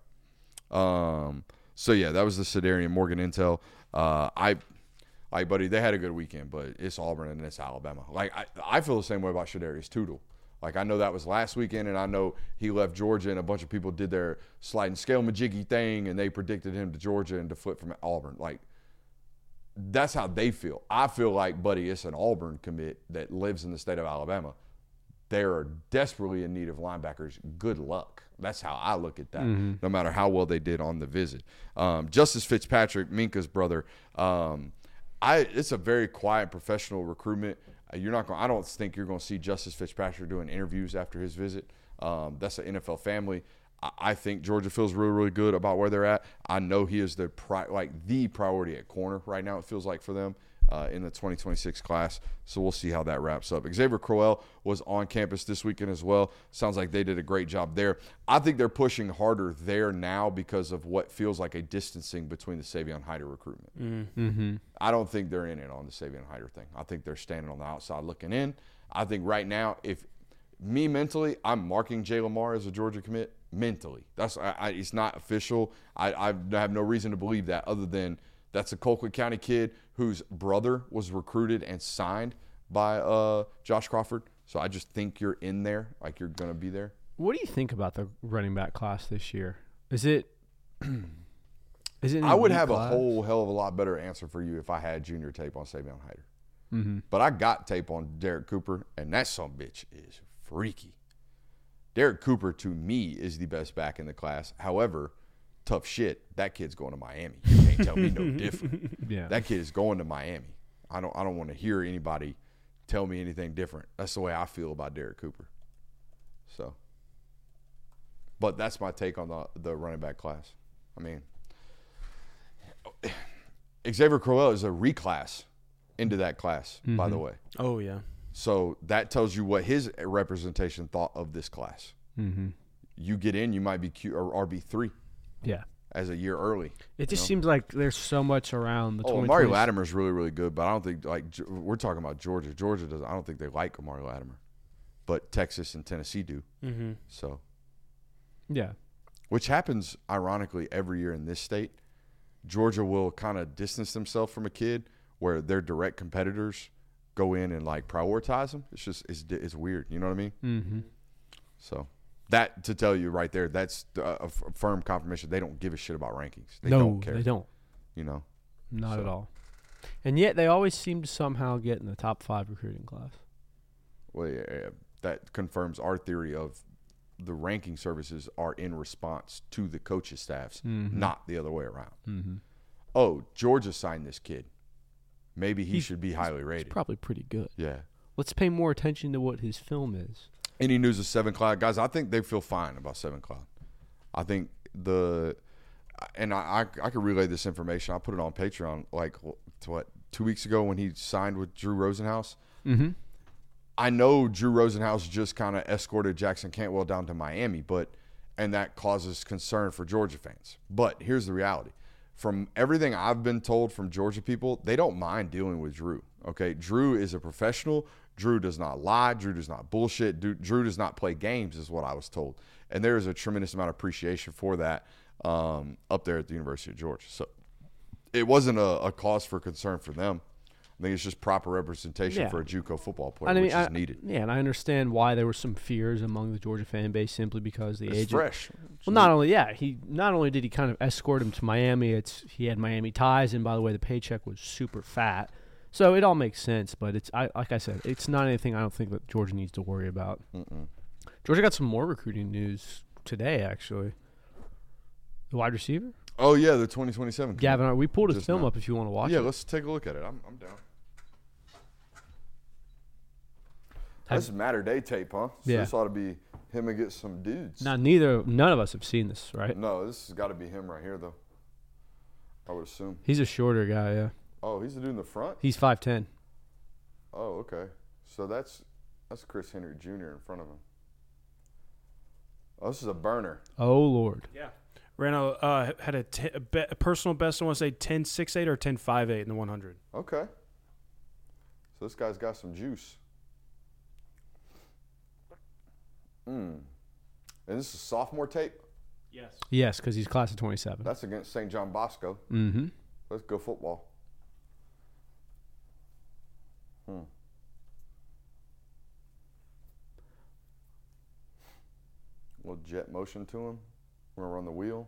Um, so, yeah, that was the Sedarian Morgan intel. Uh, I, like, buddy, they had a good weekend, but it's Auburn and it's Alabama. Like, I, I feel the same way about Shadarius Tootle. Like, I know that was last weekend, and I know he left Georgia, and a bunch of people did their sliding scale majiggy thing, and they predicted him to Georgia and to flip from Auburn. Like, that's how they feel. I feel like, buddy, it's an Auburn commit that lives in the state of Alabama. They are desperately in need of linebackers. Good luck. That's how I look at that, Mm-hmm. no matter how well they did on the visit. Um, Justice Fitzpatrick, Minka's brother, um, I it's a very quiet professional recruitment. Uh, you're not going. I don't think you're going to see Justice Fitzpatrick doing interviews after his visit. Um, that's an N F L family. I think Georgia feels really, really good about where they're at. I know he is the pri- like the priority at corner right now, it feels like, for them uh, in the twenty twenty-six class. So we'll see how that wraps up. Xavier Crowell was on campus this weekend as well. Sounds like they did a great job there. I think they're pushing harder there now because of what feels like a distancing between the Savion Hyder recruitment. Mm-hmm. I don't think they're in it on the Savion Hyder thing. I think they're standing on the outside looking in. I think right now, if me mentally, I'm marking Jay Lamar as a Georgia commit. Mentally, that's I, I, it's not official. I, I have no reason to believe that, other than that's a Colquitt County kid whose brother was recruited and signed by uh, Josh Crawford. So I just think you're in there, like you're gonna be there. What do you think about the running back class this year? Is it? Is it? an I would elite have class? a whole hell of a lot better answer for you if I had junior tape on Savion Hyder. Mm-hmm. But I got tape on Derek Cooper, and that son of a bitch is freaky. Derek Cooper, to me, is the best back in the class. However, tough shit, that kid's going to Miami. You can't tell me no different. Yeah. That kid is going to Miami. I don't I don't want to hear anybody tell me anything different. That's the way I feel about Derek Cooper. So, but that's my take on the, the running back class. I mean, Xavier Crowell is a reclass into that class, mm-hmm. by the way. Oh, yeah. So that tells you what his representation thought of this class. Mm-hmm. You get in, you might be Q or R B three. Yeah. As a year early. It just know? seems like there's so much around the. Oh, Amari Latimer's really, really good, but I don't think like we're talking about Georgia. Georgia does. I don't think they like Amari Latimer, but Texas and Tennessee do. Mm-hmm. So. Yeah. Which happens ironically every year in this state. Georgia will kind of distance themselves from a kid where their direct competitors go in and like prioritize them. It's just it's it's weird. You know what I mean? Mm-hmm. So that to tell you right there, that's a, a firm confirmation. They don't give a shit about rankings. They no, don't care. they don't. You know, not so. at all. And yet they always seem to somehow get in the top five recruiting class. Well, yeah, yeah, that confirms our theory of the ranking services are in response to the coaches' staffs, mm-hmm. not the other way around. Mm-hmm. Oh, Georgia signed this kid. Maybe he he's, should be highly rated. He's probably pretty good. Yeah. Let's pay more attention to what his film is. Any news of Seven Cloud? Guys, I think they feel fine about Seven Cloud. I think the – and I, I I could relay this information. I put it on Patreon like, what, two weeks ago when he signed with Drew Rosenhaus. Mm-hmm. I know Drew Rosenhaus just kind of escorted Jackson Cantwell down to Miami, but and that causes concern for Georgia fans. But here's the reality. from everything I've been told from Georgia people, they don't mind dealing with Drew. Okay, Drew is a professional. Drew does not lie. Drew does not bullshit. Drew, Drew does not play games, is what I was told. And there is a tremendous amount of appreciation for that um, up there at the University of Georgia. So it wasn't a, a cause for concern for them. I think it's just proper representation Yeah. for a JUCO football player, I mean, which is I, needed. Yeah, and I understand why there were some fears among the Georgia fan base simply because the It's agent. fresh. Well, not only yeah, he not only did he kind of escort him to Miami. It's he had Miami ties, and by the way, the paycheck was super fat, so it all makes sense. But it's I like I said, it's not anything I don't think that Georgia needs to worry about. Mm-mm. Georgia got some more recruiting news today, actually. The wide receiver, Oh, yeah, the twenty twenty-seven. Gavin. We pulled his Just film now. up if you want to watch Yeah, it. let's take a look at it. I'm, I'm down. Have- That's Matter Day tape, huh? So Yeah. this ought to be him against some dudes. Now, neither none of us have seen this, right? No, this has got to be him right here, though. I would assume. He's a shorter guy. Yeah, Oh, he's the dude in the front? he's five ten. Oh, okay. So that's that's Chris Henry Junior in front of him. Oh, this is a burner. Oh Lord. Yeah. Ran a, uh, had a, t- a, be- a personal best, I want to say ten six eight or ten five eight in the one hundred. Okay. So this guy's got some juice. Hmm. And this is sophomore tape? Yes. Yes, because he's class of twenty-seven. That's against Saint John Bosco. Mm-hmm. Let's go football. Hmm. Little jet motion to him. We're gonna run the wheel.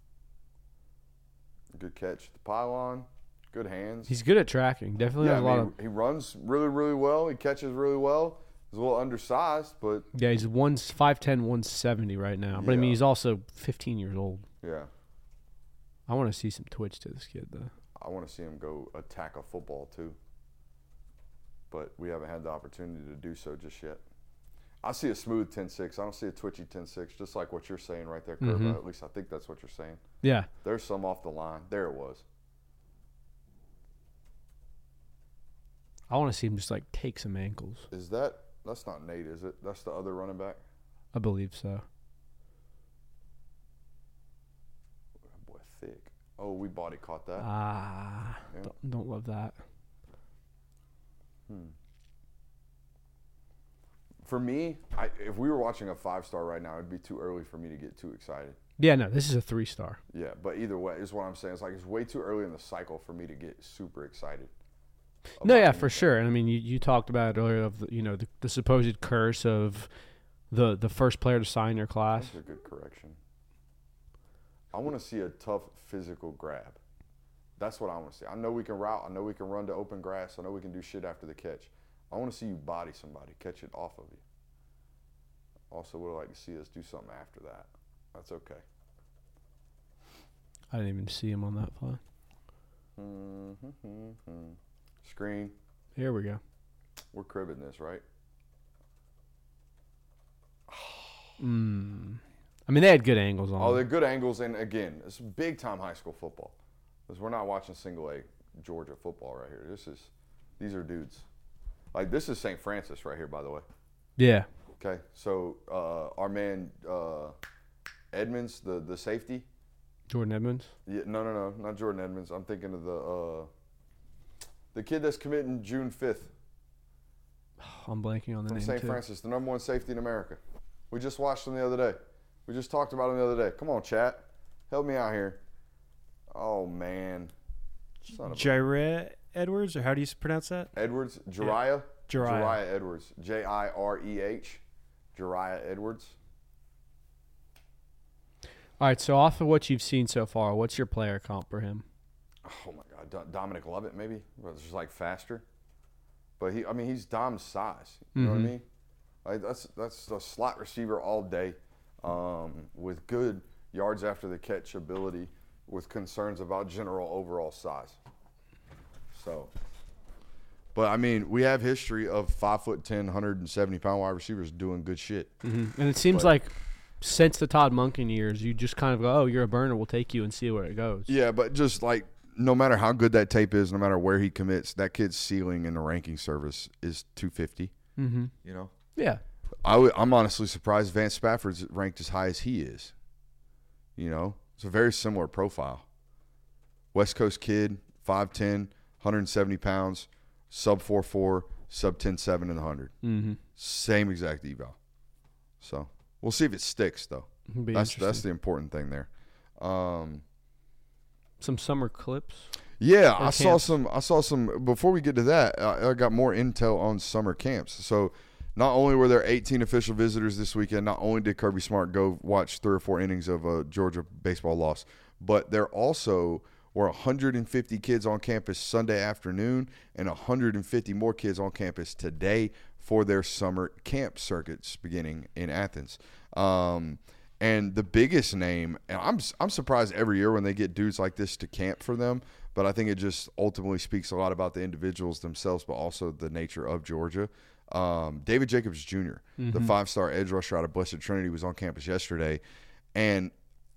Good catch at the pylon. Good hands. He's good at tracking. Definitely yeah, has I a lot mean, of. he runs really, really well. He catches really well. He's a little undersized, but Yeah, he's one five ten, one seventy right now. But I mean, Yeah. he's also fifteen years old. yeah, I want to see some twitch to this kid, though. I want to see him go attack a football too. But we haven't had the opportunity to do so just yet. I see a smooth ten six. I don't see a twitchy ten six, just like what you're saying right there, Curva. Mhm. At least I think that's what you're saying. Yeah. There's some off the line. There it was. I want to see him just like take some ankles. Is that – that's not Nate, is it? That's the other running back? I believe so. Boy, thick. Oh, we body caught that. Ah, Yeah. don't, don't love that. Hmm. For me, I, if we were watching a five-star right now, it'd be too early for me to get too excited. Yeah, no, this is a three star. Yeah, but either way, is what I'm saying. It's like it's way too early in the cycle for me to get super excited. No, about yeah, for anything. sure. And I mean, you, you talked about it earlier of the, you know the, the supposed curse of the the first player to sign your class. That's a good correction. I want to see a tough physical grab. That's what I want to see. I know we can route. I know we can run to open grass. I know we can do shit after the catch. I want to see you body somebody, catch it off of you. Also would like to see us do something after that. That's okay. I didn't even see him on that play. Mm-hmm. Screen. Here we go. We're cribbing this, right? Mm. I mean, they had good angles on. Oh, him. they're good angles, and again, it's big time high school football. Because we're not watching single A Georgia football right here. This is, these are dudes. Like this is Saint Francis right here, by the way. Yeah. Okay, so uh, our man uh, Edmonds, the the safety. Jordan Edmonds. Yeah, no, no, no, not Jordan Edmonds. I'm thinking of the uh, the kid that's committing June fifth I'm blanking on the from name Saint too. Francis, the number one safety in America. We just watched him the other day. We just talked about him the other day. Come on, chat, help me out here. Oh man, son of a Jaire Edwards, or how do you s- pronounce that? Edwards, Jariah, Jariah. Jariah Edwards, J I R E H, Jariah Edwards. All right, so off of what you've seen so far, what's your player comp for him? Oh my God, Do- Dominic Lovett maybe, but it's just like faster. But he, I mean, he's Dom's size. You know what I Mhm. mean? Like that's that's a slot receiver all day, um, with good yards after the catch ability, with concerns about general overall size. So, but I mean, we have history of five foot ten, one hundred seventy pound wide receivers doing good shit. Mm-hmm. And it seems But- like since the Todd Monken years, you just kind of go, oh, you're a burner. We'll take you and see where it goes. Yeah, but just like no matter how good that tape is, no matter where he commits, that kid's ceiling in the ranking service is two fifty. Mm-hmm. You know. Yeah. I w- I'm honestly surprised Vance Spafford's ranked as high as he is. You know, it's a very similar profile. West Coast kid, five ten, one hundred seventy pounds, sub four four, sub ten seven in the one hundred. Mm-hmm. Same exact eval. So we'll see if it sticks, though. That's that's the important thing there. Um, some summer clips. Yeah, Or I saw camps. some. I saw some. Before we get to that, I, I got more intel on summer camps. So, not only were there eighteen official visitors this weekend, not only did Kirby Smart go watch three or four innings of a Georgia baseball loss, but there also were one hundred fifty kids on campus Sunday afternoon and one hundred fifty more kids on campus today for their summer camp circuits beginning in Athens. Um, and the biggest name, and I'm I'm surprised every year when they get dudes like this to camp for them. But I think it just ultimately speaks a lot about the individuals themselves, but also the nature of Georgia. Um, David Jacobs Junior, Mm-hmm. the five-star edge rusher out of Blessed Trinity, was on campus yesterday. And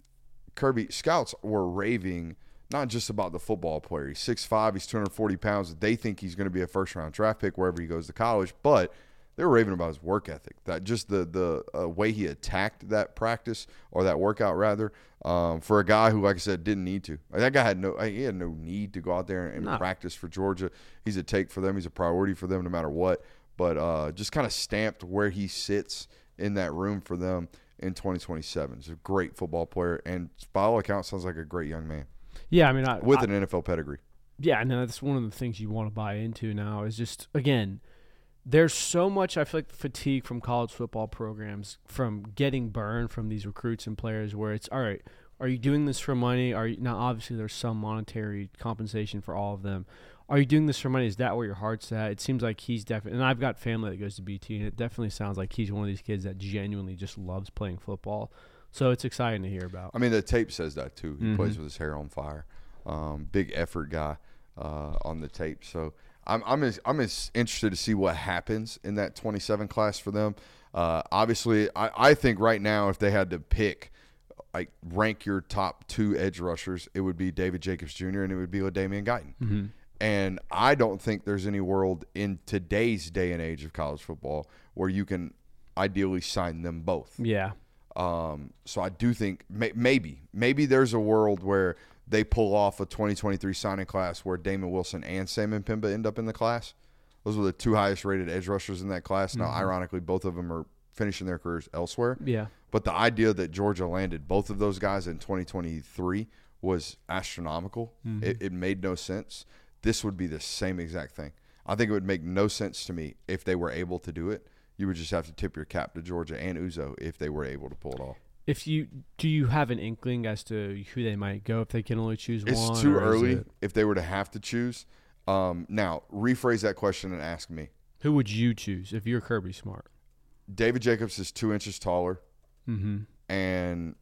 Kirby, scouts were raving not just about the football player. He's six five, he's two hundred forty pounds. They think he's going to be a first-round draft pick wherever he goes to college. But they were raving about his work ethic, that just the the uh, way he attacked that practice or that workout rather. Um, for a guy who, like I said, didn't need to. Like, that guy had no he had no need to go out there and No. practice for Georgia. He's a take for them. He's a priority for them no matter what. But uh, just kind of stamped where he sits in that room for them in twenty twenty-seven. He's a great football player, and by all accounts, sounds like a great young man Yeah, I mean, I, with I, an N F L pedigree. yeah, no, that's one of the things you want to buy into now is just, again, there's so much, I feel like, fatigue from college football programs from getting burned from these recruits and players where it's, all right, are you doing this for money? Are you, now, obviously, there's some monetary compensation for all of them. Are you doing this for money? Is that where your heart's at? It seems like he's definitely, and I've got family that goes to B T, and it definitely sounds like he's one of these kids that genuinely just loves playing football. So it's exciting to hear about. I mean, the tape says that too. He Mhm. plays with his hair on fire. Um, big effort guy uh, on the tape. So I'm I'm as, I'm as interested to see what happens in that twenty-seven class for them. Uh, obviously, I, I think right now if they had to pick, like rank your top two edge rushers, it would be David Jacobs Junior and it would be LaDainian Guyton. Mm-hmm. And I don't think there's any world in today's day and age of college football where you can ideally sign them both. Yeah. Um, so I do think may, maybe, maybe there's a world where they pull off a twenty twenty-three signing class where Damon Wilson and Sam Pimba end up in the class. Those were the two highest rated edge rushers in that class. Now, Mhm. ironically, both of them are finishing their careers elsewhere. Yeah. But the idea that Georgia landed both of those guys in twenty twenty-three was astronomical. Mhm. It, it made no sense. This would be the same exact thing. I think it would make no sense to me if they were able to do it. You would just have to tip your cap to Georgia and Uzo if they were able to pull it off. If you do, you have an inkling as to who they might go if they can only choose It's one? too or is early it- if they were to have to choose. Um, now, rephrase that question and ask me. Who would you choose if you're Kirby Smart? David Jacobs is two inches taller, Mm-hmm. and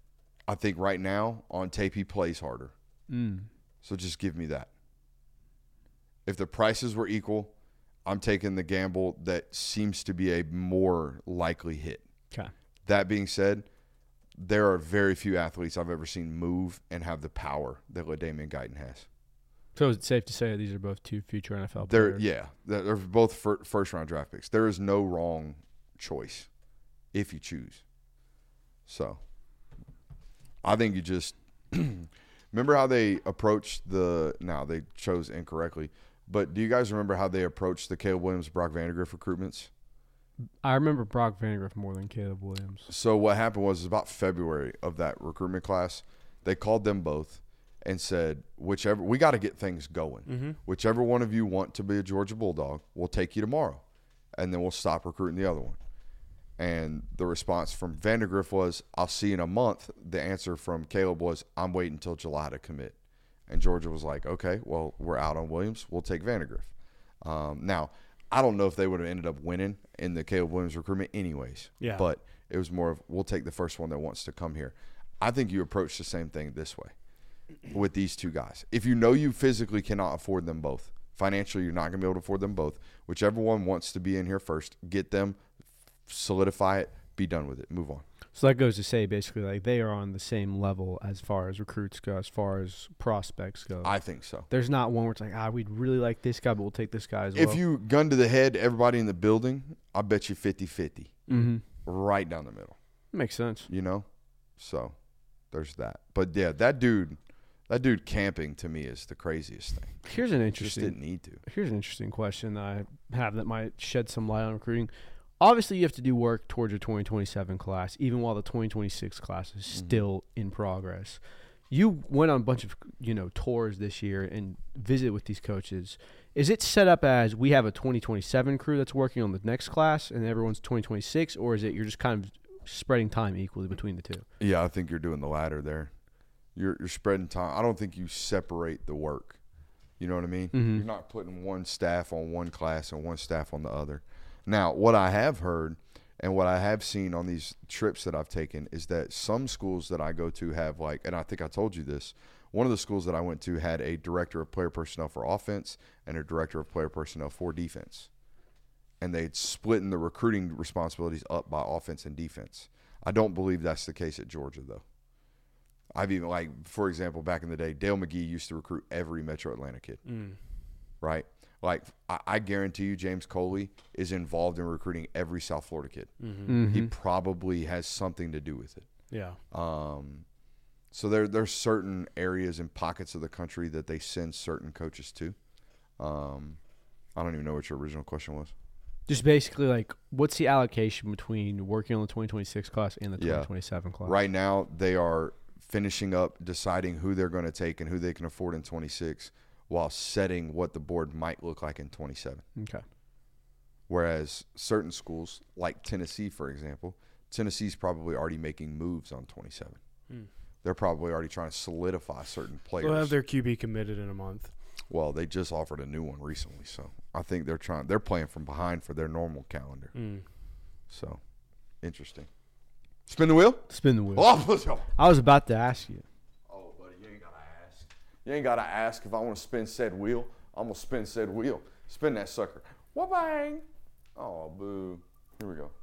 I think right now on tape he plays harder. Mm. So just give me that. If the prices were equal, I'm taking the gamble that seems to be a more likely hit. Okay. That being said, there are very few athletes I've ever seen move and have the power that LaDainian Guyton has. So is it safe to say these are both two future N F L They're players? yeah, they're they're both fir- first round draft picks. There is no wrong choice if you choose. So, I think you just remember how they approached the. Now they chose incorrectly, but do you guys remember how they approached the Caleb Williams, Brock Vandegrift recruitments? I remember Brock Vandegrift more than Caleb Williams. So what happened was, about February of that recruitment class, they called them both and said, whichever we got to get things going. Mm-hmm. Whichever one of you want to be a Georgia Bulldog, we'll take you tomorrow, and then we'll stop recruiting the other one. And the response from Vandegrift was, I'll see you in a month. The answer from Caleb was, I'm waiting until July to commit. And Georgia was like, okay, well, we're out on Williams. We'll take Vandegrift. Um, now, I don't know if they would have ended up winning in the Caleb Williams recruitment anyways. Yeah. But it was more of, we'll take the first one that wants to come here. I think you approach the same thing this way with these two guys. If you know you physically cannot afford them both, financially you're not going to be able to afford them both, whichever one wants to be in here first, get them, solidify it, be done with it, move on. So that goes to say basically like they are on the same level as far as recruits go, as far as prospects go. I think so. There's not one where it's like, ah, we'd really like this guy, but we'll take this guy as well. If you gun to the head, everybody in the building, I bet you fifty-fifty, mm-hmm. right down the middle, Makes sense. you know? So there's that. But, yeah, that dude, That dude camping to me is the craziest thing. Here's an Just interesting. didn't need to. Here's an interesting question that I have that might shed some light on recruiting. Obviously, you have to do work towards your twenty twenty-seven class, even while the twenty twenty-six class is Mhm. still in progress. You went on a bunch of you know tours this year and visited with these coaches. Is it set up as we have a twenty twenty-seven crew that's working on the next class and everyone's twenty twenty-six, or is it you're just kind of spreading time equally between the two? Yeah, I think you're doing the latter there. You're you're spreading time. I don't think you separate the work. You know what I mean? Mhm. You're not putting one staff on one class and one staff on the other. Now, what I have heard and what I have seen on these trips that I've taken is that some schools that I go to have like, and I think I told you this, one of the schools that I went to had a director of player personnel for offense and a director of player personnel for defense. And they'd split the recruiting responsibilities up by offense and defense. I don't believe that's the case at Georgia, though. I've even, like, for example, back in the day, Dale McGee used to recruit every Metro Atlanta kid, Mm. right? Like, I, I guarantee you James Coley is involved in recruiting every South Florida kid. Mm-hmm. Mhm. He probably has something to do with it. Yeah. Um, so there there's certain areas and pockets of the country that they send certain coaches to. Um, I don't even know what your original question was. Just basically like, what's the allocation between working on the twenty twenty-six class and the Yeah. twenty twenty-seven class? Right now, they are finishing up deciding who they're going to take and who they can afford in twenty-six while setting what the board might look like in twenty-seven. Okay. Whereas certain schools, like Tennessee, for example, Tennessee's probably already making moves on twenty-seven. Hmm. They're probably already trying to solidify certain players. They'll have their Q B committed in a month. Well, they just offered a new one recently, so I think they're trying. They're playing from behind for their normal calendar. Mm. So, interesting. Spin the wheel. Spin the wheel. Oh, let's go. I was about to ask you. Oh, buddy, you ain't gotta ask. You ain't gotta ask if I want to spin said wheel. I'm gonna spin said wheel. Spin that sucker. Wha-bang! Oh, boo. Here we go.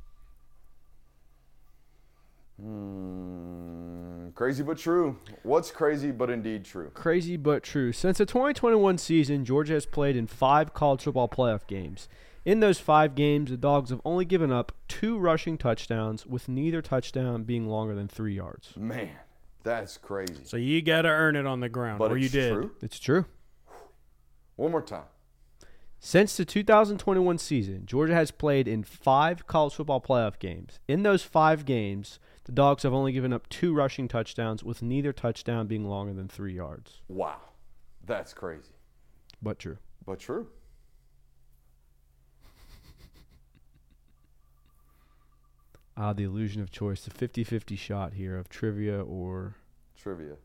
Hmm. Crazy but true. What's crazy but indeed true? Crazy but true. Since the twenty twenty-one season, Georgia has played in five college football playoff games. In those five games, the Dogs have only given up two rushing touchdowns, with neither touchdown being longer than three yards. Man, that's crazy. So you got to earn it on the ground, But or you it's did. true. It's true. One more time. Since the two thousand twenty-one season, Georgia has played in five college football playoff games. In those five games, the Dogs have only given up two rushing touchdowns, with neither touchdown being longer than three yards. Wow. That's crazy. But true. But true. Ah, the illusion of choice, the fifty-fifty shot here of trivia or... Trivia.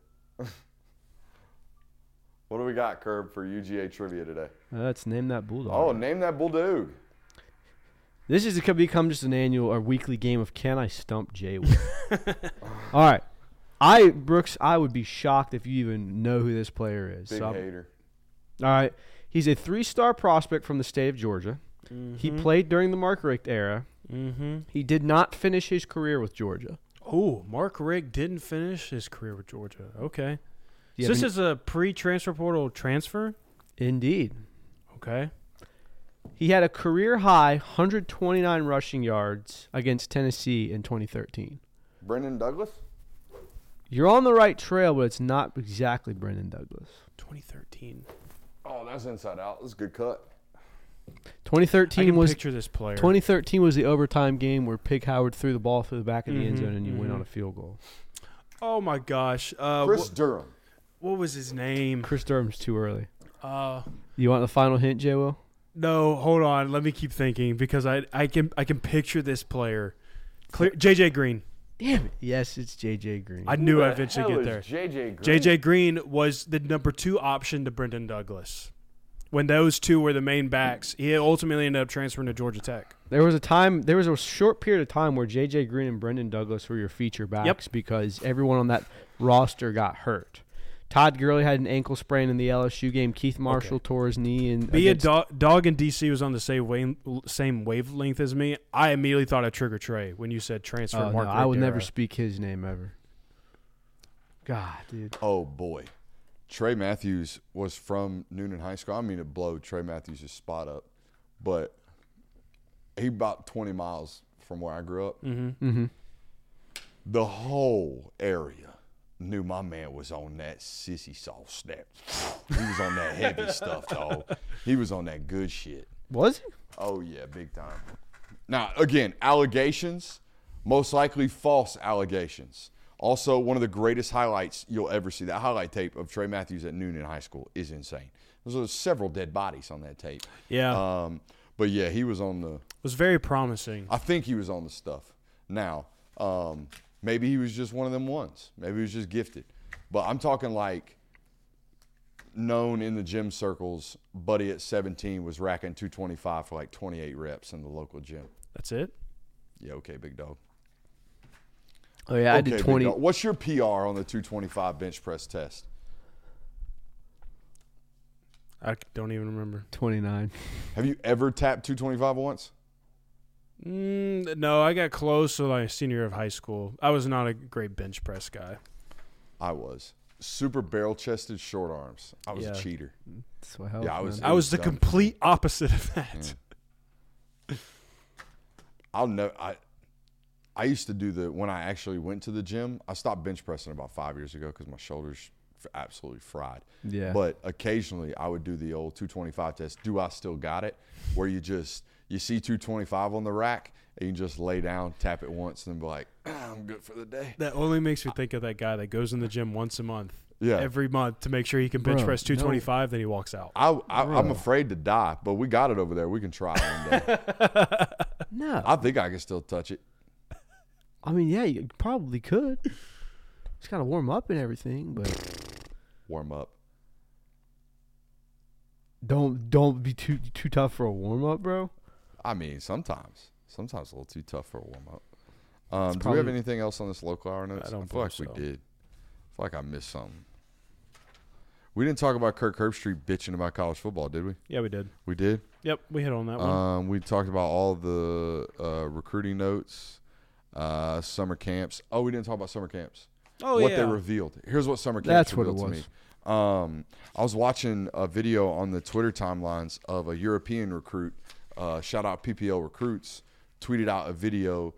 What do we got, Curb, for U G A trivia today? Uh, let's name that Bulldog. Oh, name that bulldog. This is to become just an annual or weekly game of Can I Stump Jay Will? All right. I, Brooks, I would be shocked if you even know who this player is. Big So I'm- hater. all right. He's a three-star prospect from the state of Georgia. Mm-hmm. He played during the Mark Richt era. Mm-hmm. He did not finish his career with Georgia. Oh, Mark Richt didn't finish his career with Georgia. Okay. Do you So have this is a pre-transfer portal transfer? any- Indeed. Okay. He had a career-high one hundred twenty-nine rushing yards against Tennessee in twenty thirteen. Brendan Douglas? You're on the right trail, but it's not exactly Brendan Douglas. twenty thirteen. Oh, that's inside out. That's a good cut. twenty I thirteen can was picture this player. twenty thirteen was the overtime game where Pig Howard threw the ball through the back of the end Mhm, zone and you went mhm. on a field goal. Oh, my gosh. Uh, Chris wh- Durham. what was his name? Chris Durham's too early. Uh, You want the final hint, J. Will? no, hold on. Let me keep thinking because I I can I can picture this player. Clear, J J Green. Damn it. Yes, it's J J Green. I knew Who I'd the eventually hell get is there. J J Green. J J Green was the number two option to Brendan Douglas. When those two were the main backs, he ultimately ended up transferring to Georgia Tech. There was a time, there was a short period of time where J J Green and Brendan Douglas were your feature backs because everyone on that roster got hurt. Todd Gurley had an ankle sprain in the L S U game. Keith Marshall Okay. tore his knee. And Be a against- dog, dog in D C was on the same wave, same wavelength as me. I immediately thought of Trigger Trey when you said transfer. Oh, no, Mark I would Richt never era. speak his name ever. God, dude. Oh, boy. Trey Matthews was from Noonan High School. I mean to blow Trey Matthews' spot up, but he about twenty miles from where I grew up. Mhm. Mm-hmm. The whole area knew my man was on that sissy sauce. That he was on that heavy stuff, dog. He was on that good shit. Was he? Oh yeah, big time. Now again, allegations, most likely false allegations. Also, one of the greatest highlights you'll ever see. That highlight tape of Trey Matthews at Noonan High School is insane. There's several dead bodies on that tape. Yeah. Um, but yeah, he was on the. It was very promising. I think he was on the stuff. Now, um, maybe he was just one of them ones. Maybe he was just gifted. But I'm talking like known in the gym circles, buddy at seventeen was racking two twenty-five for like twenty-eight reps in the local gym. That's it? Yeah, okay, big dog. Oh, yeah, I Okay, did big twenty. dog. What's your P R on the two twenty-five bench press test? I don't even remember. twenty-nine. Have you ever tapped two twenty-five once? Mm, no, I got close to my senior year of high school. I was not a great bench press guy. I was. Super barrel-chested short arms. I was Yeah. a cheater. That's what helps. Yeah, I was- man. I was the dumb. complete opposite of that. Yeah. I'll know. I I used to do the when I actually went to the gym. I stopped bench pressing about five years ago because my shoulders f- absolutely fried. Yeah. But occasionally I would do the old two twenty-five test. Do I still got it? Where you just you see two twenty-five on the rack and you just lay down, tap it once, and then be like, ah, I'm good for the day. That only makes me think of that guy that goes in the gym once a month, Yeah. every month to make sure he can bench Bro, press two twenty-five, no. then he walks out. I, I I'm Bro. afraid to die, but we got it over there. We can try it one day. No. I think I can still touch it. I mean, yeah, you probably could. Just got to warm up and everything, but Warm up. don't don't be too too tough for a warm up, bro. I mean, sometimes. Sometimes a little too tough for a warm up. Um, It's do we have probably- anything else on this local hour notes? I don't feel like believe we so. did. I feel like I missed something. We didn't talk about Kirk Herbstreit bitching about college football, did we? Yeah, we did. We did. Yep, we hit on that one. Um, we talked about all the uh, recruiting notes, uh, summer camps. Oh, we didn't talk about summer camps. oh, what yeah. they revealed. Here's what summer camps That's what it revealed to was. me. Um, I was watching a video on the Twitter timelines of a European recruit. Uh, shout out P P L Recruits. Tweeted out a video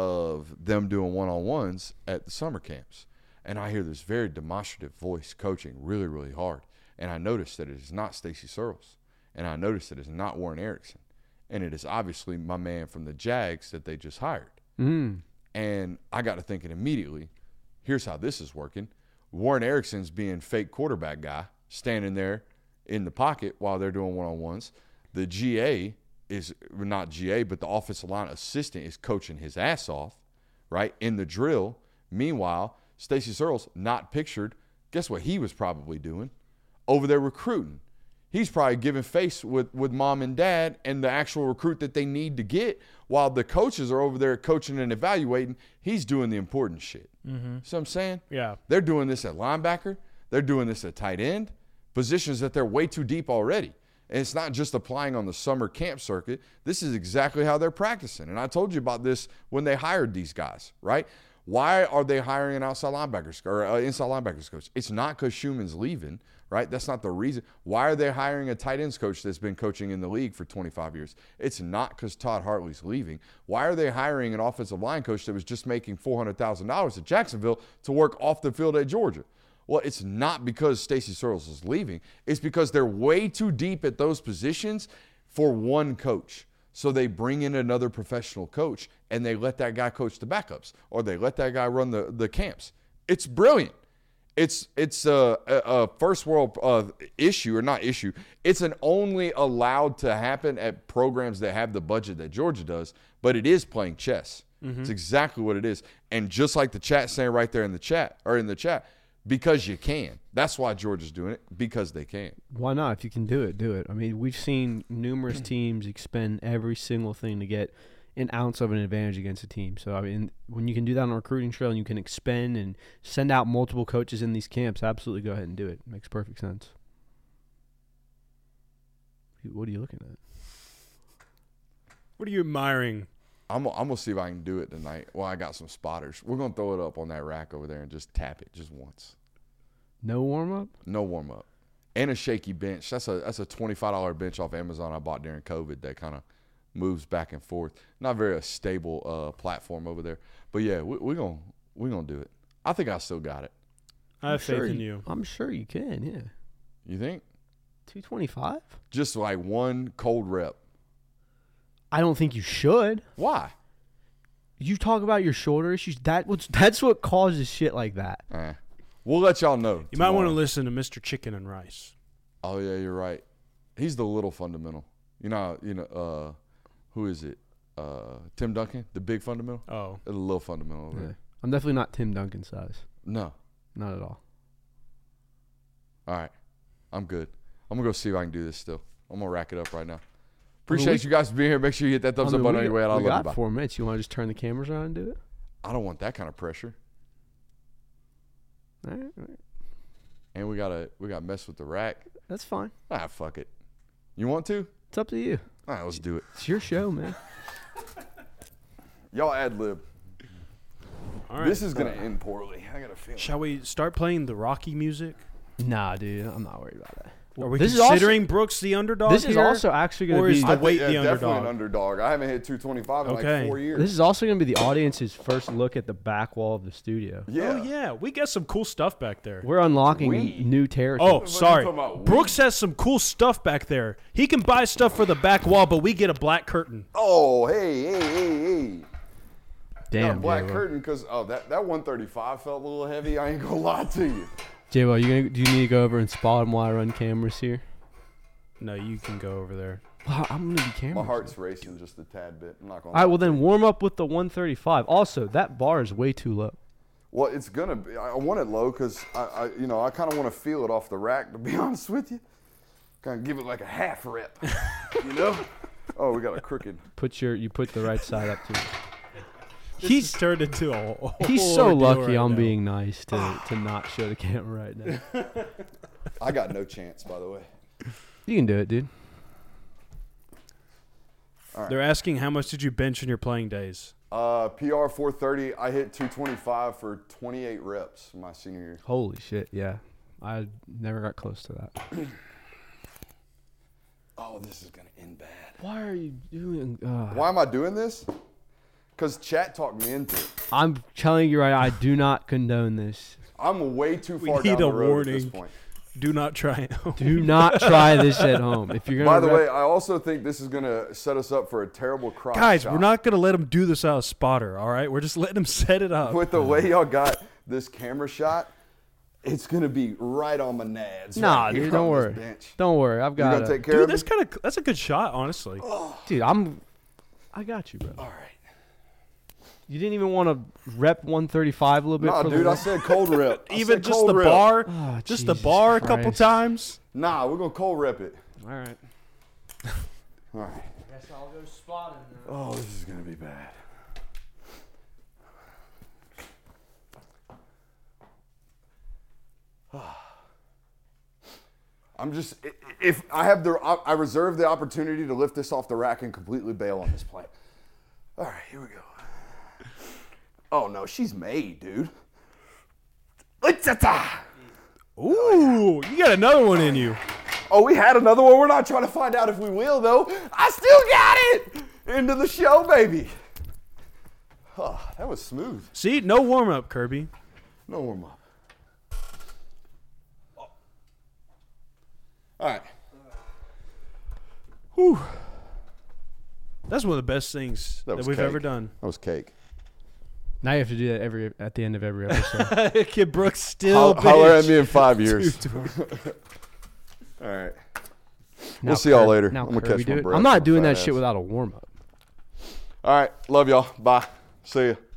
of them doing one-on-ones at the summer camps. And I hear this very demonstrative voice coaching really, really hard. And I noticed that it is not Stacy Searles. And I noticed that it is not Warren Erickson. And it is obviously my man from the Jags that they just hired. Mm. And I got to thinking immediately, here's how this is working. Warren Erickson's being fake quarterback guy, standing there in the pocket while they're doing one-on-ones. The G A is not G A, but the offensive line assistant is coaching his ass off, right, in the drill. Meanwhile, Stacy Searles, not pictured, guess what he was probably doing? Over there recruiting. He's probably giving face with, with mom and dad and the actual recruit that they need to get, while the coaches are over there coaching and evaluating. He's doing the important shit. Mm-hmm. See what I'm saying? Yeah. They're doing this at linebacker. They're doing this at tight end, positions that they're way too deep already. And it's not just applying on the summer camp circuit. This is exactly how they're practicing. And I told you about this when they hired these guys, right? Why are they hiring an outside linebackers or uh, inside linebackers coach? It's not because Schumann's leaving, right? That's not the reason. Why are they hiring a tight ends coach that's been coaching in the league for twenty-five years? It's not because Todd Hartley's leaving. Why are they hiring an offensive line coach that was just making four hundred thousand dollars at Jacksonville to work off the field at Georgia? Well, it's not because Stacy Searles is leaving. It's because they're way too deep at those positions for one coach. So they bring in another professional coach and they let that guy coach the backups, or they let that guy run the, the camps. It's brilliant. It's it's a, a, a first world uh, issue, or not issue. It's an only allowed to happen at programs that have the budget that Georgia does, but it is playing chess. Mm-hmm. It's exactly what it is. And just like the chat saying right there in the chat, or in the chat, because you can. That's why Georgia's doing it, because they can. Why not? If you can do it, do it. I mean, we've seen numerous teams expend every single thing to get an ounce of an advantage against a team. So, I mean, when you can do that on a recruiting trail and you can expend and send out multiple coaches in these camps, absolutely go ahead and do it. Makes perfect sense. What are you looking at? What are you admiring? I'm, I'm going to see if I can do it tonight. Well, I got some spotters. We're going to throw it up on that rack over there and just tap it just once. No warm-up? No warm-up. And a shaky bench. That's a that's a twenty-five dollars bench off Amazon I bought during COVID that kind of moves back and forth. Not very a stable uh, platform over there. But, yeah, we're we going we gonna do it. I think I still got it. I have I'm sure faith in you- you. I'm sure you can. Yeah. You think? two twenty-five? Just like one cold rep. I don't think you should. Why? You talk about your shoulder issues. That what's that's what causes shit like that. Eh. We'll let y'all know. You might want to tomorrow. listen to Mister Chicken and Rice. Oh yeah, you're right. He's the little fundamental. You know, you know, uh, who is it? Uh, Tim Duncan, the big fundamental. Oh, The little fundamental. Over Yeah. there. I'm definitely not Tim Duncan size. No. Not at all. All right, I'm good. I'm gonna go see if I can do this still. I'm gonna rack it up right now. Appreciate we- you guys being here. Make sure you hit that thumbs I mean, up button we on your got- way out. I we love you. got Bye. four minutes. You want to just turn the cameras around and do it? I don't want that kind of pressure. All right, all right. And we gotta we gotta mess with the rack. That's fine. Ah, fuck it. You want to? It's up to you. All right, let's do it. It's your show, man. Y'all ad lib. all right. This is gonna end poorly. I got a feeling. Shall we start playing the Rocky music? Nah, dude. I'm not worried about that. Are we This is also- considering Brooks the underdog This is here? also actually going Or to is be. the I weight think, the yeah, definitely underdog? an underdog. I haven't hit two twenty-five in Okay. like four years. This is also going to be the audience's first look at the back wall of the studio. yeah. Oh yeah, we got some cool stuff back there. We're unlocking We- new territory. Oh, What are you sorry. talking about, we? Brooks has some cool stuff back there. He can buy stuff for the back wall, but we get a black curtain. Oh, hey, hey, hey, hey. Got a damn, black J-Lo. curtain because oh that, that one thirty-five felt a little heavy. I ain't gonna lie to you. J-Lo, you gonna, do you need to go over and spot him while I run cameras here? No, you can go over there. Well, I'm going to be camera. My heart's racing just a tad bit. I'm not gonna. All right, well then warm up with the one thirty-five. Also, that bar is way too low. Well, it's gonna be. I want it low because I, I, you know, I kind of want to feel it off the rack. To be honest with you, kind of give it like a half rep. You know? Oh, we got a crooked. Put your you put the right side up too. He's He's turned into a. a he's whole so ordeal lucky right I'm now. being nice to to not show the camera right now. I got no chance, by the way. You can do it, dude. They're asking how much did you bench in your playing days? Uh, P R four thirty. I hit two twenty-five for twenty-eight reps my senior year. Holy shit, yeah. I never got close to that. Oh, this is gonna end bad. Why are you doing uh, Why am I doing this? Because chat talked me into it. I'm telling you right now, I do not condone this. I'm way too We far need down the a road at this warning. point. Do not try it. Do not try this at home. If you're By gonna the rep- way, I also think this is gonna set us up for a terrible crotch Guys, shot. we're not going to let him do this out of spotter, all right? We're just letting him set it up. With the way y'all got this camera shot, it's gonna be right on my nads. Nah, right here dude, don't on this worry. bench. Don't worry, I've You got gonna it. take care Dude, of that's me? kind of that's a good shot, honestly. Dude, I'm I got you, bro. All right. You didn't even want to rep one thirty-five a little bit Nah, for dude, the I said cold rep. I Even said just cold the rep. bar, Oh, just the Jesus bar a couple Christ. times. Nah, we're gonna cold rep it. All right. All right. Guess I'll go spotting now. Oh, this is gonna be bad. I'm just i- if I have the I reserve the opportunity to lift this off the rack and completely bail on this plane. All right, here we go. Oh no, she's made, dude. It's-a-ta! Ooh, you got another one in you. Oh, we had another one. We're not trying to find out if we will, though. I still got it! Into the show, baby. Oh, that was smooth. See, no warm up, Kirby. No warm up. All right. Whew. That's one of the best things That that, was we've cake. ever done. That was cake. Now you have to do that every at the end of every episode. Kid Brooks still. Holler, holler at bitch. me in five years. Dude, All right. Now We'll see y'all Kirby- later. Now I'm gonna Kirby catch my do it. breath I'm not real doing that fast. shit without a warm up. All right. Love y'all. Bye. See ya.